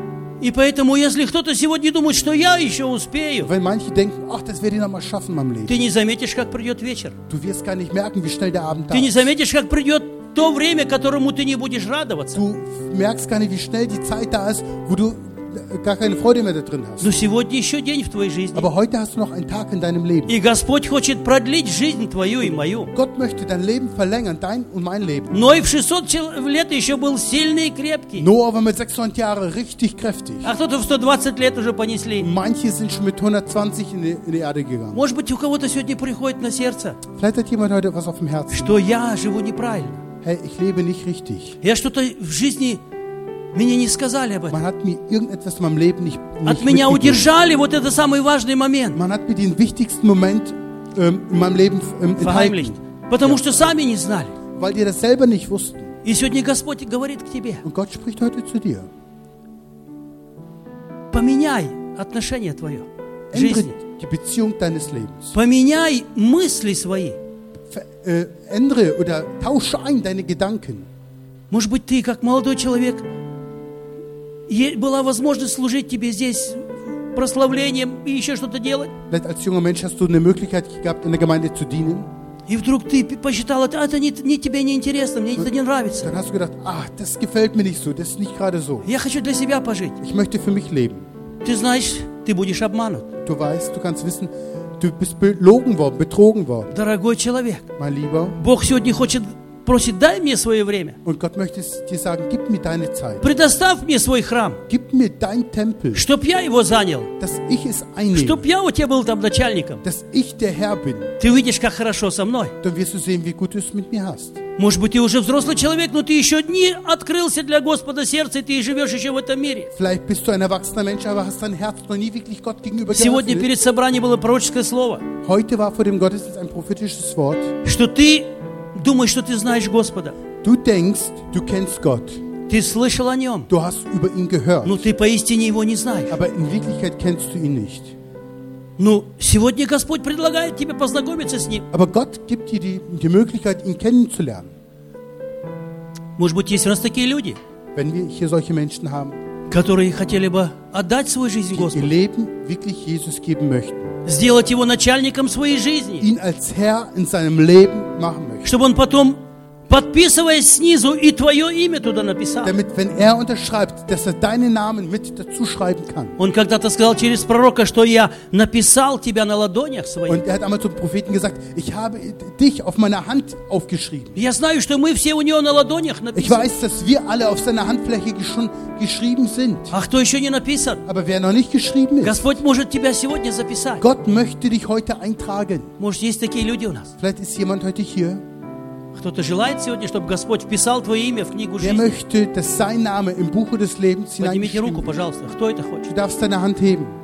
И поэтому, если кто-то сегодня думает, что я еще успею, Wenn manche denken, ach, das werde ich noch mal schaffen in meinem Leben. ты не заметишь, как придет вечер. Du wirst gar nicht merken, wie schnell der Abend da Ты не ist. заметишь, как придет то время, которому ты не будешь радоваться. Du merkst gar nicht, wie schnell die Zeit da ist, wo du gar keine Freude mehr da drin hast. Но сегодня еще день в твоей жизни. Aber heute hast du noch einen Tag in deinem Leben. И Господь хочет продлить жизнь твою и мою. Gott möchte dein Leben verlängern, dein und mein Leben. Но и в шестьсот чел- лет еще был сильный и крепкий. Noah war mit sechshundert Jahren richtig kräftig. А кто-то в сто двадцать лет уже понесли. Manche sind schon mit hundertzwanzig in die, in die Erde gegangen. Может быть, у кого-то сегодня приходит на сердце, Vielleicht hat jemand heute was auf dem Herzen. что я живу неправильно. Hey, ich lebe nicht richtig. Я что-то в жизни, мне не сказали об этом. Man hat mir irgendetwas in meinem Leben nicht, От nicht меня mitgegeben. удержали вот это самый важный момент. Man hat mir den wichtigsten Moment ähm, in meinem Leben ähm, Verheimlicht. enthalten, Потому что сами не знали. weil die das selber nicht wussten. И сегодня Господь говорит к тебе, Und Gott spricht heute zu dir. поменяй отношение твое к Ändere жизни. die Beziehung deines Lebens. Поменяй мысли свои. Ver, äh, ändere oder tausche ein deine Gedanken. Может быть, ты, как молодой человек, е- была возможность служить тебе здесь прославлением и еще что-то делать. Vielleicht als junger Mensch hast du eine Möglichkeit gehabt, in der Gemeinde zu dienen. И вдруг ты п- посчитала, «А, это не, не тебе не интересно, мне это не нравится. Dann hast du gedacht, ah, das gefällt mir nicht so, das ist nicht gerade so. Я хочу для себя пожить. Ich möchte für mich leben. Ты знаешь, ты будешь обманут. Du weißt, du kannst wissen, du bist belogen worden, betrogen worden, Дорогой человек, mein Lieber. Бог сегодня хочет, просит, дай мне свое время. Und Gott möchte dir sagen, gib mir deine Zeit. Предоставь мне свой храм, Gib mir dein Tempel, чтоб я его занял, dass ich es einnehme, чтоб я у тебя был там начальником. dass ich der Herr bin. Ты увидишь, как хорошо со мной. Dann wirst du sehen, wie gut du es mit mir hast. Может быть, ты уже взрослый человек, но ты еще не открылся для Господа сердца, и ты живешь еще в этом мире. Vielleicht bist du ein erwachsener Mensch, aber hast dein Herz noch nie wirklich Gott gegenüber Сегодня geöffnet. перед собранием было пророческое слово, Heute war vor dem Gottesdienst ein prophetisches Wort. что ты думаешь, что ты знаешь Господа. Du denkst, du kennst Gott. Ты слышал о Нем, Du hast über ihn gehört. но ты поистине Его не знаешь. Aber in Wirklichkeit kennst du ihn nicht. Ну, сегодня Господь предлагает тебе познакомиться с Ним. Aber Gott gibt dir die, die Möglichkeit, ihn kennenzulernen. Может быть, есть у нас такие люди, Wenn wir hier solche Menschen haben, которые хотели бы отдать свою жизнь die ihr Господу, Leben wirklich Jesus geben möchten. сделать Его начальником своей жизни, Ihn als Herr in seinem Leben machen möchten. чтобы Он потом, подписываясь снизу, и твое имя туда написал. Damit, wenn er unterschreibt, dass er deinen Namen mit dazu schreiben kann. Он когда-то сказал через пророка, что я написал тебя на ладонях своих. Und er hat einmal zum Propheten gesagt, ich habe dich auf meiner Hand aufgeschrieben. Я знаю, что мы все у него на ладонях Ich написаны. weiß, dass wir alle auf seiner Handfläche schon geschrieben sind. А кто еще не написан? Aber wer noch nicht geschrieben ist, Господь может тебя сегодня записать. Gott möchte dich heute eintragen. Может, есть такие люди у нас? Vielleicht ist jemand heute hier, Кто-то желает сегодня, чтобы Господь вписал твое имя в книгу der жизни? möchte, dass sein Name im Buche des Lebens Поднимите hineingeschrieben руку, wird. пожалуйста. Кто это хочет? Du darfst deine Hand heben.